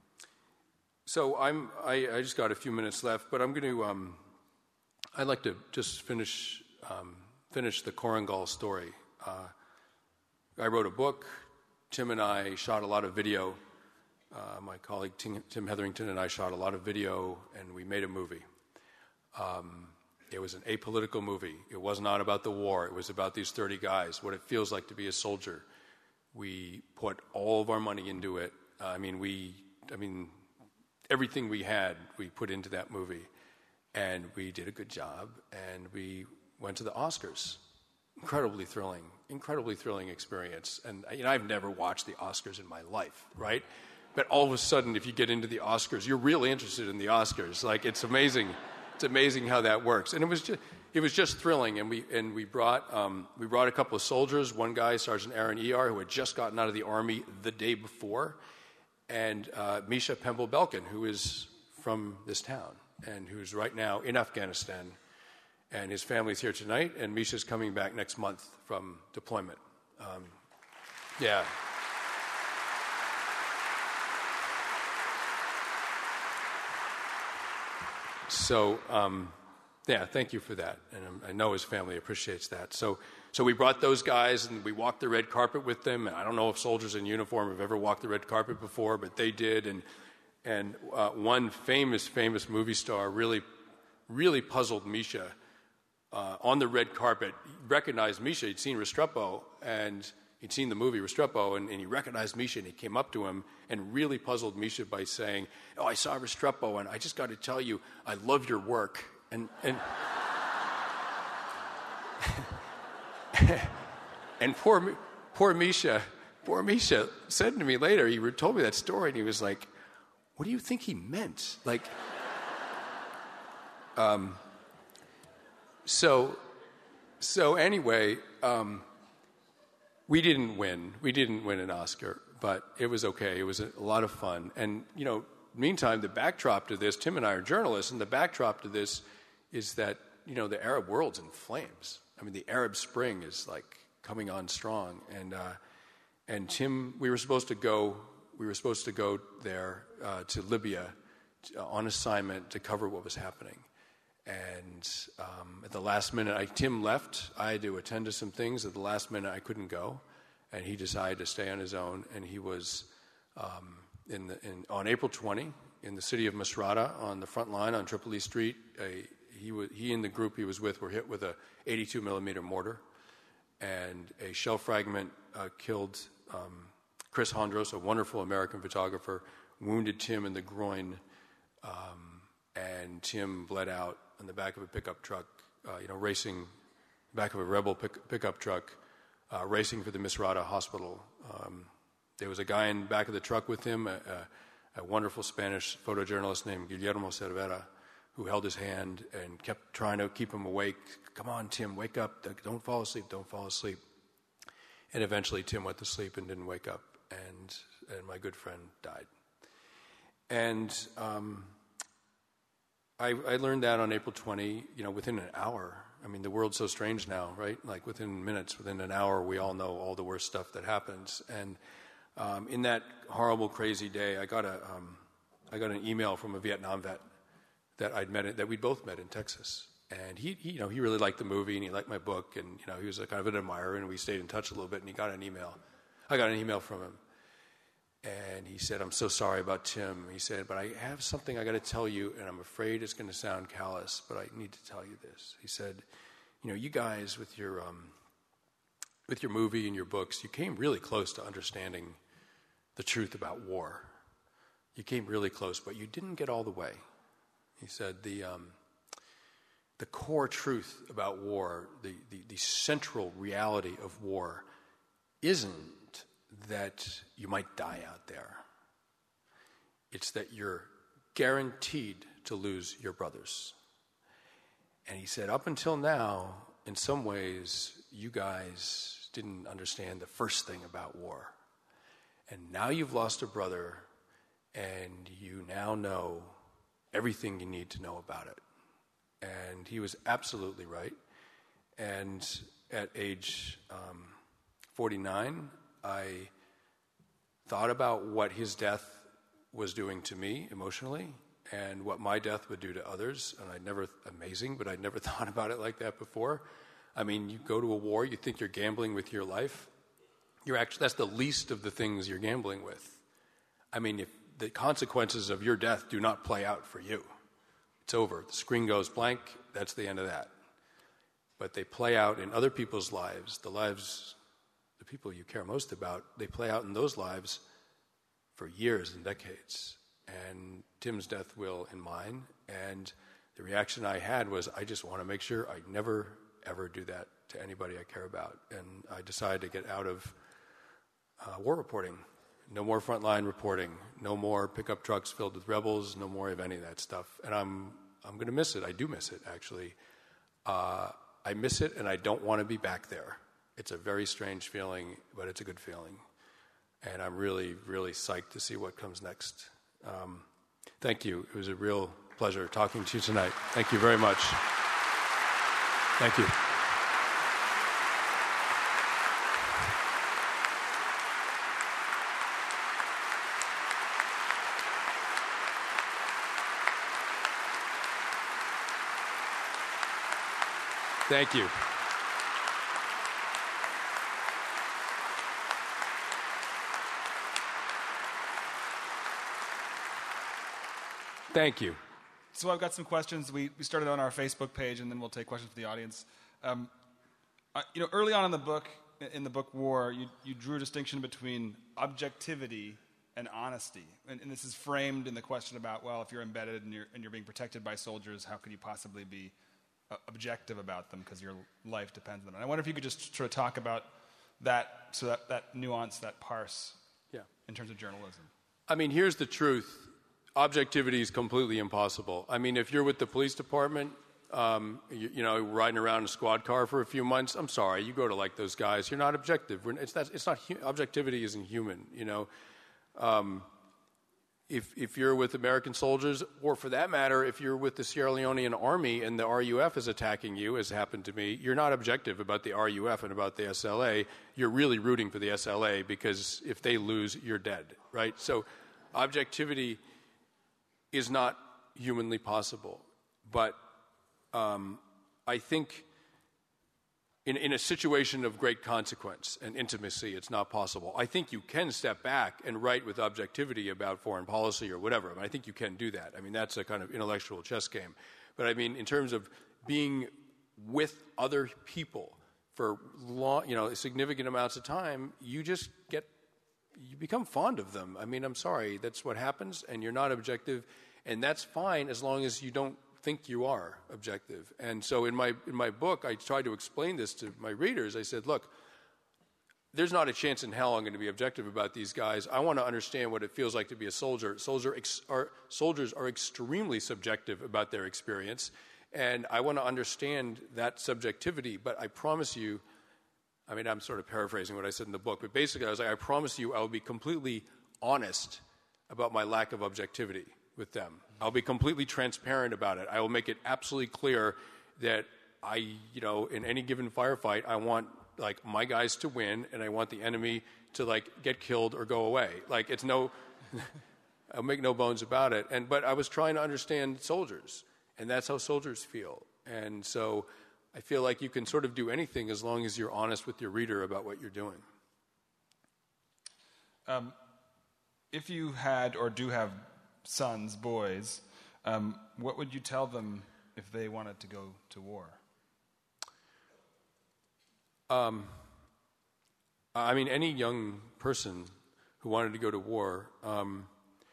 so I'm, I, I just got a few minutes left, but I'm going to, um, I'd like to just finish, um, finish the Korengal story. Uh, I wrote a book. Tim and I shot a lot of video. Uh, my colleague Tim, Tim Hetherington and I shot a lot of video, and we made a movie. Um, it was an apolitical movie. It was not about the war. It was about these thirty guys, what it feels like to be a soldier. We put all of our money into it. Uh, I mean, we, I mean, everything we had, we put into that movie. And we did a good job, and we went to the Oscars. Incredibly thrilling, incredibly thrilling experience. And you know, I've never watched the Oscars in my life, right? But all of a sudden, if you get into the Oscars, you're really interested in the Oscars. Like, it's amazing. It's amazing how that works. And it was just, it was just thrilling. And we and we brought um, we brought a couple of soldiers. One guy, Sergeant Aaron E R, who had just gotten out of the Army the day before, and uh, Misha Pemble-Belkin, who is from this town and who's right now in Afghanistan. And his family's here tonight, and Misha's coming back next month from deployment. Um, yeah. So, um, yeah, thank you for that. And um, I know his family appreciates that. So, so we brought those guys, and we walked the red carpet with them. And I don't know if soldiers in uniform have ever walked the red carpet before, but they did. And and uh, one famous, famous movie star really, really puzzled Misha. Uh, on the red carpet, he recognized Misha. He'd seen Restrepo, and he'd seen the movie Restrepo, and, and he recognized Misha, and he came up to him and really puzzled Misha by saying, "Oh, I saw Restrepo, and I just got to tell you, I love your work." And and and poor poor Misha, poor Misha said to me later, he told me that story, and he was like, "What do you think he meant?" Like, um. So, so anyway, um, we didn't win. We didn't win an Oscar, but it was okay. It was a, a lot of fun. And, you know, meantime, the backdrop to this, Tim and I are journalists, and the backdrop to this is that, you know, the Arab world's in flames. I mean, the Arab Spring is, like, coming on strong. And, uh, and Tim, we were supposed to go, we were supposed to go there uh, to Libya to, uh, on assignment to cover what was happening. And um, at the last minute, I, Tim left. I had to attend to some things. At the last minute, I couldn't go, and he decided to stay on his own. And he was um, in, the, in on April twentieth in the city of Misrata on the front line on Tripoli Street. A, he, was, he and the group he was with were hit with a eighty-two millimeter mortar, and a shell fragment uh, killed um, Chris Hondros, a wonderful American photographer, wounded Tim in the groin, um, and Tim bled out on the back of a pickup truck, uh, you know, racing, back of a Rebel pick, pickup truck, uh, racing for the Misrata hospital. Um, there was a guy in the back of the truck with him, a, a, a wonderful Spanish photojournalist named Guillermo Cervera, who held his hand and kept trying to keep him awake. "Come on, Tim, wake up. Don't fall asleep. Don't fall asleep." And eventually Tim went to sleep and didn't wake up, and, and my good friend died. And um, I, I learned that on April twentieth, you know, within an hour. I mean, the world's so strange now, right? Like within minutes, within an hour, we all know all the worst stuff that happens. And um, in that horrible, crazy day, I got a, um, I got an email from a Vietnam vet that I'd met, that we'd both met in Texas. And he, he, you know, he really liked the movie, and he liked my book, and you know, he was a kind of an admirer, and we stayed in touch a little bit. And he got an email. I got an email from him. And he said, "I'm so sorry about Tim." He said, "But I have something I got to tell you, and I'm afraid it's going to sound callous, but I need to tell you this." He said, "You know, you guys with your um, with your movie and your books, you came really close to understanding the truth about war. You came really close, but you didn't get all the way." He said, "The um, the core truth about war, the, the the central reality of war, isn't that you might die out there. It's that you're guaranteed to lose your brothers." And he said, "Up until now, in some ways, you guys didn't understand the first thing about war. And now you've lost a brother, and you now know everything you need to know about it." And he was absolutely right. And at age um, forty-nine, I thought about what his death was doing to me emotionally and what my death would do to others. And I'd never, amazing, but I'd never thought about it like that before. I mean, you go to a war, you think you're gambling with your life. You're actually, that's the least of the things you're gambling with. I mean, if the consequences of your death do not play out for you, it's over. The screen goes blank, that's the end of that. But they play out in other people's lives, the lives, the people you care most about, they play out in those lives for years and decades. And Tim's death will in mine. And the reaction I had was, I just want to make sure I never, ever do that to anybody I care about. And I decided to get out of uh, war reporting. No more frontline reporting. No more pickup trucks filled with rebels. No more of any of that stuff. And I'm I'm going to miss it. I do miss it, actually. Uh, I miss it, and I don't want to be back there. It's a very strange feeling, but it's a good feeling. And I'm really, really psyched to see what comes next. Um, thank you. It was a real pleasure talking to you tonight. Thank you very much. Thank you. Thank you. Thank you. So I've got some questions. We we started on our Facebook page, and then we'll take questions from the audience. Um, I, you know, early on in the book, in the book War, you, you drew a distinction between objectivity and honesty. And, and this is framed in the question about, well, if you're embedded and you're, and you're being protected by soldiers, how could you possibly be uh, objective about them because your life depends on them? And I wonder if you could just sort of talk about that, so that, that nuance, that parse yeah. in terms of journalism. I mean, here's the truth. Objectivity is completely impossible. I mean, if you're with the police department, um, you, you know, riding around in a squad car for a few months, I'm sorry, you go to like those guys, you're not objective. We're, it's not, it's not, objectivity isn't human, you know. Um, if, if you're with American soldiers, or for that matter, if you're with the Sierra Leonean army and the R U F is attacking you, as happened to me, you're not objective about the R U F and about the S L A. You're really rooting for the S L A because if they lose, you're dead, right? So objectivity is not humanly possible. But um, I think in, in a situation of great consequence and intimacy, it's not possible. I think you can step back and write with objectivity about foreign policy or whatever. I mean, I think you can do that. I mean, that's a kind of intellectual chess game. But I mean, in terms of being with other people for long, you know, significant amounts of time, you just get, you become fond of them. I mean, I'm sorry, that's what happens, and you're not objective, and that's fine as long as you don't think you are objective. And so in my in my book, I tried to explain this to my readers. I said, look, there's not a chance in hell I'm going to be objective about these guys. I want to understand what it feels like to be a soldier. Soldier ex- are, soldiers are extremely subjective about their experience, and I want to understand that subjectivity. But I promise you, I mean, I'm sort of paraphrasing what I said in the book, but basically I was like, I promise you I will be completely honest about my lack of objectivity with them. I'll be completely transparent about it. I will make it absolutely clear that I, you know, in any given firefight, I want, like, my guys to win, and I want the enemy to, like, get killed or go away. Like, it's no, I'll make no bones about it. And but I was trying to understand soldiers, and that's how soldiers feel. And so I feel like you can sort of do anything as long as you're honest with your reader about what you're doing. Um, if you had or do have sons, boys, um, what would you tell them if they wanted to go to war? Um, I mean, any young person who wanted to go to war, um,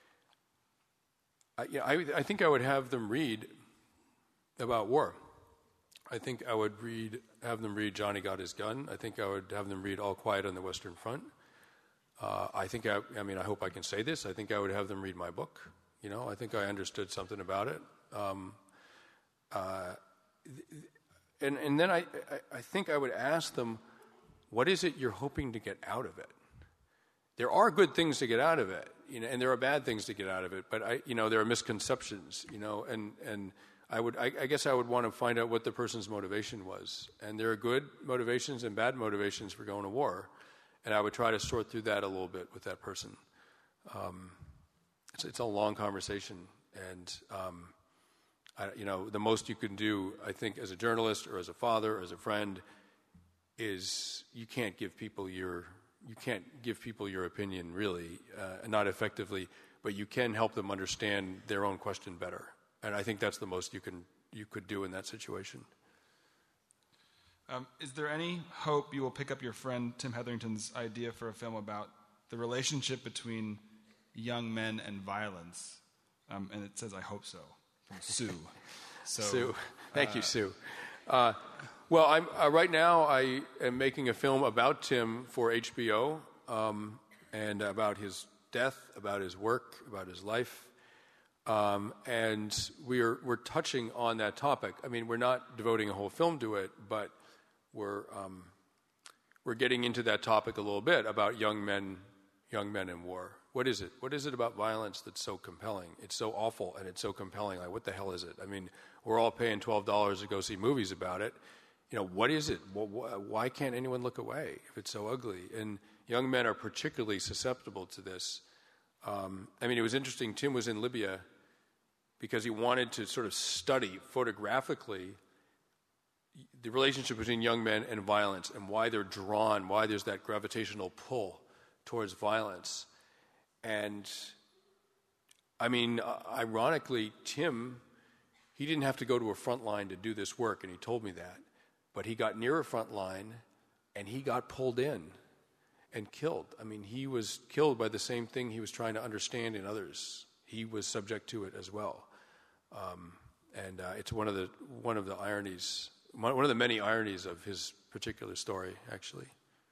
I, yeah, I, I think I would have them read about war. I think I would read, have them read Johnny Got His Gun. I think I would have them read All Quiet on the Western Front. Uh, I think, I, I mean, I hope I can say this. I think I would have them read my book. You know, I think I understood something about it. Um, uh, and, and then I, I, I think I would ask them, what is it you're hoping to get out of it? There are good things to get out of it, you know, and there are bad things to get out of it. But I, you know, there are misconceptions, you know, and and I would, I, I guess, I would want to find out what the person's motivation was. And there are good motivations and bad motivations for going to war, and I would try to sort through that a little bit with that person. Um, It's, it's a long conversation, and um, I, you know, the most you can do, I think, as a journalist or as a father or as a friend, is you can't give people your you can't give people your opinion really, uh, not effectively, but you can help them understand their own question better, and I think that's the most you can you could do in that situation. Um, is there any hope you will pick up your friend Tim Hetherington's idea for a film about the relationship between young men and violence? Um, and it says, I hope so, from Sue. So, Sue. Thank uh, you, Sue. Uh, well, I'm, uh, right now I am making a film about Tim for H B O, um, and about his death, about his work, about his life. Um, and we're, we're touching on that topic. I mean, we're not devoting a whole film to it, but we're, um, we're getting into that topic a little bit about young men, young men in war. What is it? What is it about violence that's so compelling? It's so awful and it's so compelling. Like, what the hell is it? I mean, we're all paying twelve dollars to go see movies about it. You know, what is it? Why can't anyone look away if it's so ugly? And young men are particularly susceptible to this. Um, I mean, it was interesting. Tim was in Libya because he wanted to sort of study photographically the relationship between young men and violence and why they're drawn, why there's that gravitational pull towards violence. And, I mean, uh, ironically, Tim, he didn't have to go to a front line to do this work, and he told me that. But he got near a front line and he got pulled in and killed. I mean, he was killed by the same thing he was trying to understand in others. He was subject to it as well. Um, and uh, it's one of the one of the ironies, one of the many ironies of his particular story, actually.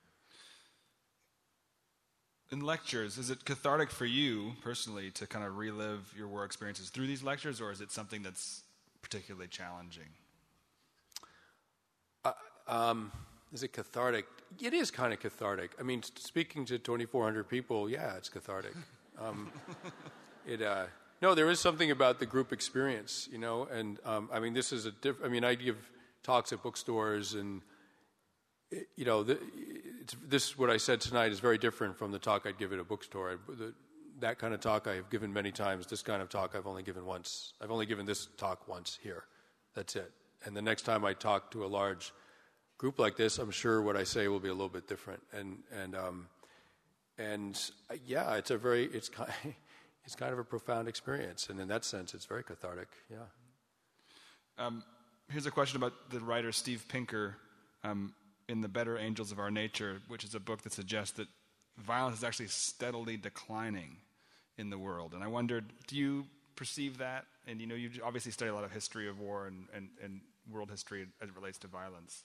In lectures, is it cathartic for you personally to kind of relive your war experiences through these lectures, or is it something that's particularly challenging? Uh, um, is it cathartic? It is kind of cathartic. I mean, speaking to twenty-four hundred people, yeah, it's cathartic. Um, it uh, no, there is something about the group experience, you know. And um, I mean, this is a diff- I mean, I give talks at bookstores, and it, you know, the, it's, this what I said tonight is very different from the talk I'd give at a bookstore. I, the, that kind of talk I have given many times. This kind of talk I've only given once. I've only given this talk once here. That's it. And the next time I talk to a large group like this, I'm sure what I say will be a little bit different. And and um, and uh, yeah, it's a very it's kind it's kind of a profound experience, and in that sense, it's very cathartic. Yeah. Um, here's a question about the writer Steve Pinker um, in The Better Angels of Our Nature, which is a book that suggests that violence is actually steadily declining in the world. And I wondered, do you perceive that? And you know, you obviously study a lot of history of war and, and, and world history as it relates to violence.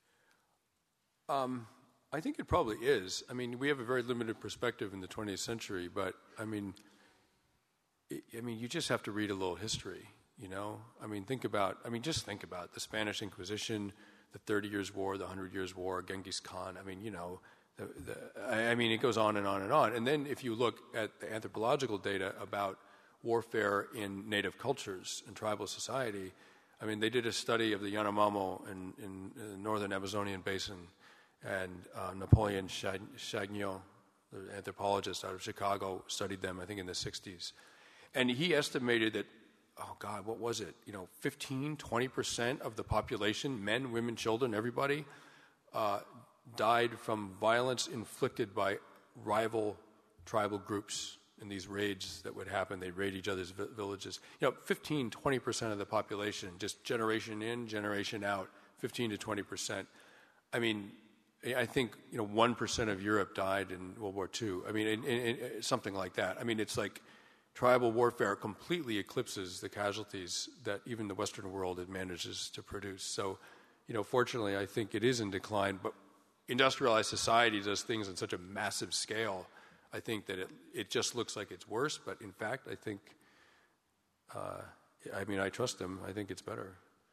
Um, I think it probably is. I mean, we have a very limited perspective in the twentieth century, but I mean, it, I mean, you just have to read a little history, you know? I mean, think about, I mean, just think about the Spanish Inquisition, the Thirty Years' War, the Hundred Years' War, Genghis Khan. I mean, you know, the, the, I, I mean, it goes on and on and on. And then if you look at the anthropological data about warfare in native cultures and tribal society, I mean, they did a study of the Yanomamo in, in, in the northern Amazonian basin, and uh, Napoleon Chagnon, the anthropologist out of Chicago, studied them, I think, in the sixties. And he estimated that, oh, God, what was it? You know, fifteen, twenty percent of the population, men, women, children, everybody, uh, died from violence inflicted by rival tribal groups in these raids that would happen. They'd raid each other's vi- villages. You know, fifteen, twenty percent of the population, just generation in, generation out, fifteen to twenty percent. I mean, I think, you know, one percent of Europe died in World War Two. I mean, in, in, in, something like that. I mean, it's like tribal warfare completely eclipses the casualties that even the Western world it manages to produce. So, you know, fortunately, I think it is in decline, but industrialized society does things on such a massive scale, I think that it it just looks like it's worse, but in fact, I think, uh, I mean, I trust them. I think it's better.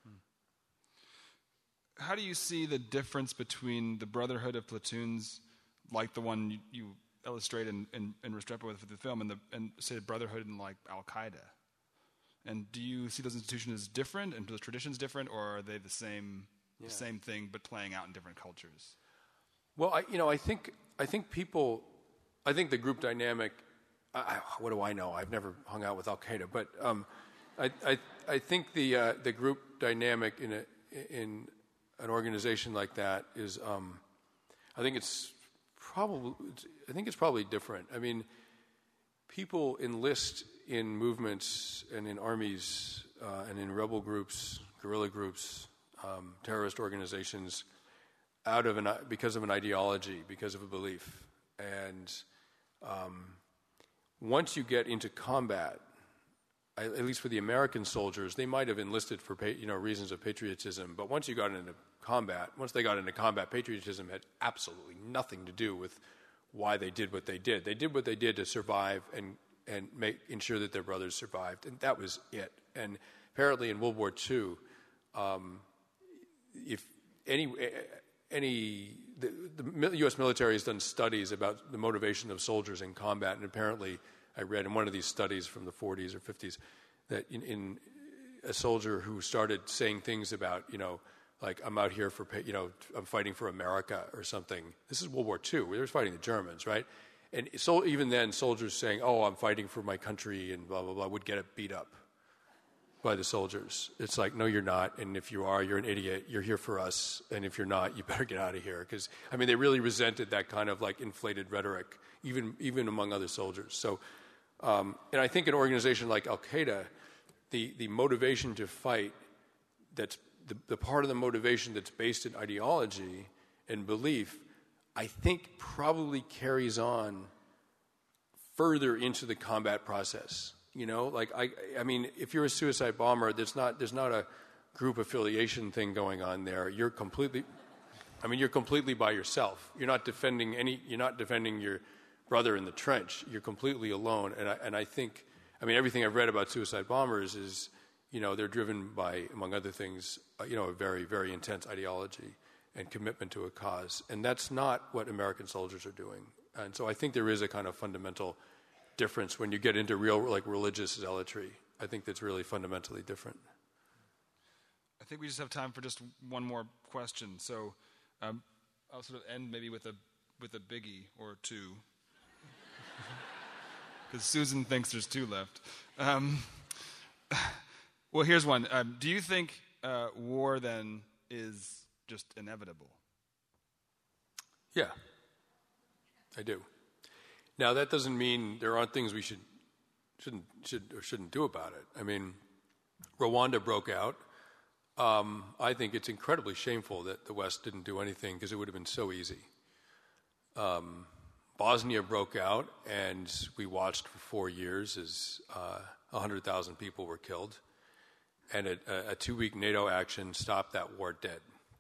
How do you see the difference between the brotherhood of platoons, like the one you, you illustrate in, in, in Restrepo with the film, and, the, and say the brotherhood in like Al-Qaeda? And do you see those institutions as different, and those traditions different, or are they the same yeah. the same thing but playing out in different cultures? Well, I, you know, I think I think people, I think the group dynamic. I, I, what do I know? I've never hung out with Al-Qaeda, but um, I, I I think the uh, the group dynamic in a in an organization like that is, um, I think it's probably, I think it's probably different. I mean, people enlist in movements and in armies uh, and in rebel groups, guerrilla groups, um, terrorist organizations, out of an because of an ideology, because of a belief, and um, once you get into combat, at least for the American soldiers, they might have enlisted for you know reasons of patriotism, but once you got into combat, once they got into combat, patriotism had absolutely nothing to do with why they did what they did. They did what they did to survive and and make ensure that their brothers survived, and that was it. And apparently, in World War Two, um, if any any the, the U S military has done studies about the motivation of soldiers in combat, and apparently, I read in one of these studies from the forties or fifties that in, in a soldier who started saying things about, you know, like, I'm out here for, you know, I'm fighting for America or something. This is World War Two. They were fighting the Germans, right? And so even then, soldiers saying, oh, I'm fighting for my country and blah, blah, blah, would get beat up by the soldiers. It's like, no, you're not. And if you are, you're an idiot. You're here for us. And if you're not, you better get out of here. Because, I mean, they really resented that kind of, like, inflated rhetoric, even even among other soldiers. So, Um, and I think an organization like Al-Qaeda, the, the motivation to fight, that's the, the part of the motivation that's based in ideology and belief, I think probably carries on further into the combat process. You know, like I, I mean, if you're a suicide bomber, there's not there's not a group affiliation thing going on there. You're completely, I mean, you're completely by yourself. You're not defending any. You're not defending your brother in the trench. You're completely alone. And I and I think, I mean, everything I've read about suicide bombers is, you know, they're driven by, among other things, uh, you know, a very very intense ideology and commitment to a cause. And that's not what American soldiers are doing. And so I think there is a kind of fundamental difference when you get into real, like, religious zealotry. I think that's really fundamentally different. I think we just have time for just one more question. So um, I'll sort of end maybe with a with a biggie or two, because Susan thinks there's two left. Um, well, here's one. Um, do you think uh, war then is just inevitable? Yeah, I do. Now, that doesn't mean there aren't things we should shouldn't should or shouldn't do about it. I mean, Rwanda broke out. Um, I think it's incredibly shameful that the West didn't do anything, because it would have been so easy. Um, Bosnia broke out, and we watched for four years as uh, one hundred thousand people were killed, and a, a two-week NATO action stopped that war dead.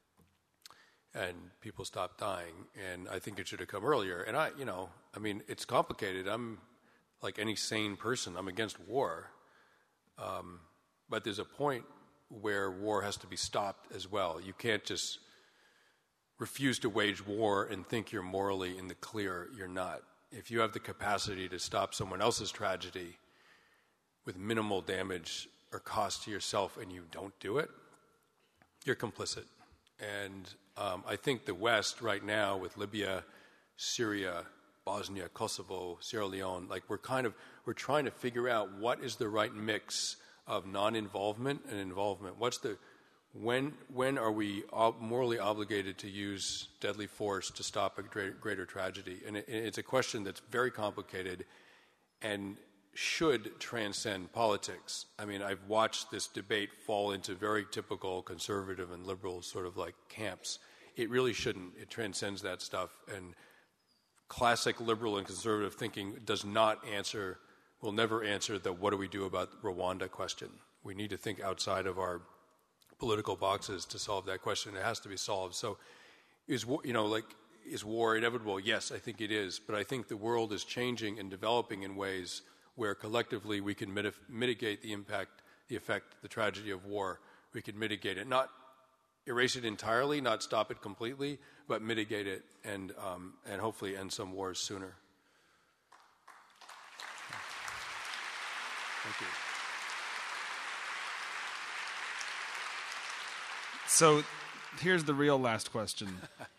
And people stopped dying, and I think it should have come earlier. And I, you know, I mean, it's complicated. I'm like any sane person. I'm against war. Um, but there's a point where war has to be stopped as well. You can't just refuse to wage war and think you're morally in the clear. You're not. If you have the capacity to stop someone else's tragedy with minimal damage or cost to yourself and you don't do it, you're complicit. And um, I think the West right now, with Libya, Syria, Bosnia, Kosovo, Sierra Leone, like we're kind of, we're trying to figure out what is the right mix of non-involvement and involvement. What's the, when when are we ob- morally obligated to use deadly force to stop a greater, greater tragedy? And it, it's a question that's very complicated and should transcend politics. I mean, I've watched this debate fall into very typical conservative and liberal sort of like camps. It really shouldn't. It transcends that stuff. And classic liberal and conservative thinking does not answer, will never answer the what do we do about Rwanda question. We need to think outside of our political boxes to solve that question. It has to be solved. So is, you know, like, is war inevitable? Yes, I think it is. But I think the world is changing and developing in ways where collectively we can mit- mitigate the impact, the effect, the tragedy of war. We can mitigate it. Not erase it entirely, not stop it completely, but mitigate it and, um, and hopefully end some wars sooner. Thank you. So here's the real last question.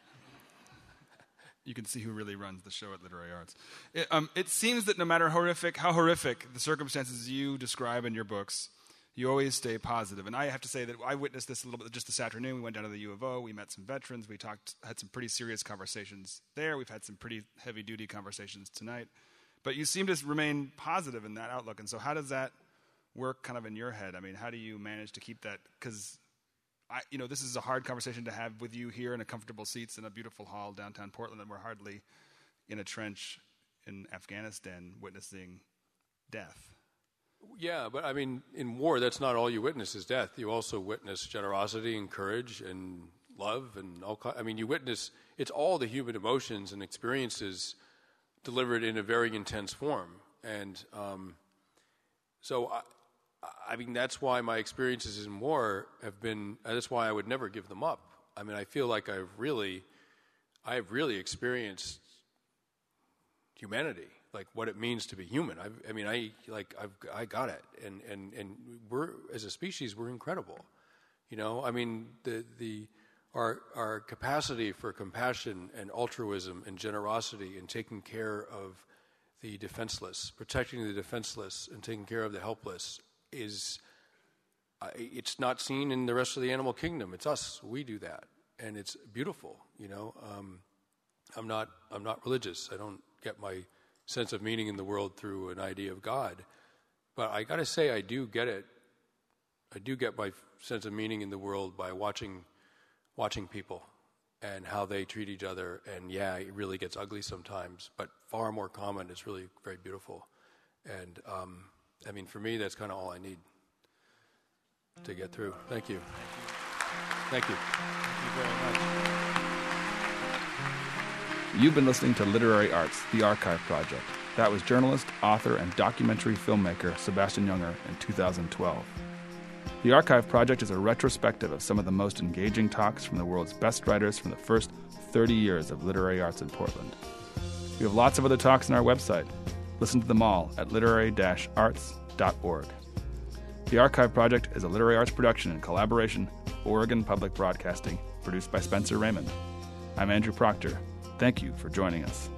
You can see who really runs the show at Literary Arts. It, um, it seems that no matter horrific, how horrific the circumstances you describe in your books, you always stay positive. And I have to say that I witnessed this a little bit just this afternoon. We went down to the U of O. We met some veterans. We talked, had some pretty serious conversations there. We've had some pretty heavy-duty conversations tonight. But you seem to remain positive in that outlook. And so how does that work kind of in your head? I mean, how do you manage to keep that? Because I, you know, this is a hard conversation to have with you here in a comfortable seats in a beautiful hall downtown Portland, and we're hardly in a trench in Afghanistan witnessing death. Yeah, but I mean, in war, that's not all you witness is death. You also witness generosity and courage and love and all. I mean, you witness, it's all the human emotions and experiences delivered in a very intense form. And um, so I, I mean, that's why my experiences in war have been, that's why I would never give them up. I mean, I feel like I've really, I've really experienced humanity, like what it means to be human. I've, I mean, I, like, I've, I got it. And, and, and we're, as a species, we're incredible. You know, I mean, the, the, our, our capacity for compassion and altruism and generosity and taking care of the defenseless, protecting the defenseless and taking care of the helpless is, uh, it's not seen in the rest of the animal kingdom. It's us. We do that. And it's beautiful, you know. Um, I'm not, I'm not religious. I don't get my sense of meaning in the world through an idea of God. But I got to say, I do get it. I do get my sense of meaning in the world by watching, watching people and how they treat each other. And yeah, it really gets ugly sometimes, but far more common. It's really very beautiful. And um, I mean, for me, that's kind of all I need to get through. Thank you. Thank you. Thank you very much. You've been listening to Literary Arts, the Archive Project. That was journalist, author, and documentary filmmaker Sebastian Junger in two thousand twelve. The Archive Project is a retrospective of some of the most engaging talks from the world's best writers from the first thirty years of literary arts in Portland. We have lots of other talks on our website. Listen to them all at literary dash arts dot org. The Archive Project is a literary arts production in collaboration with Oregon Public Broadcasting, produced by Spencer Raymond. I'm Andrew Proctor. Thank you for joining us.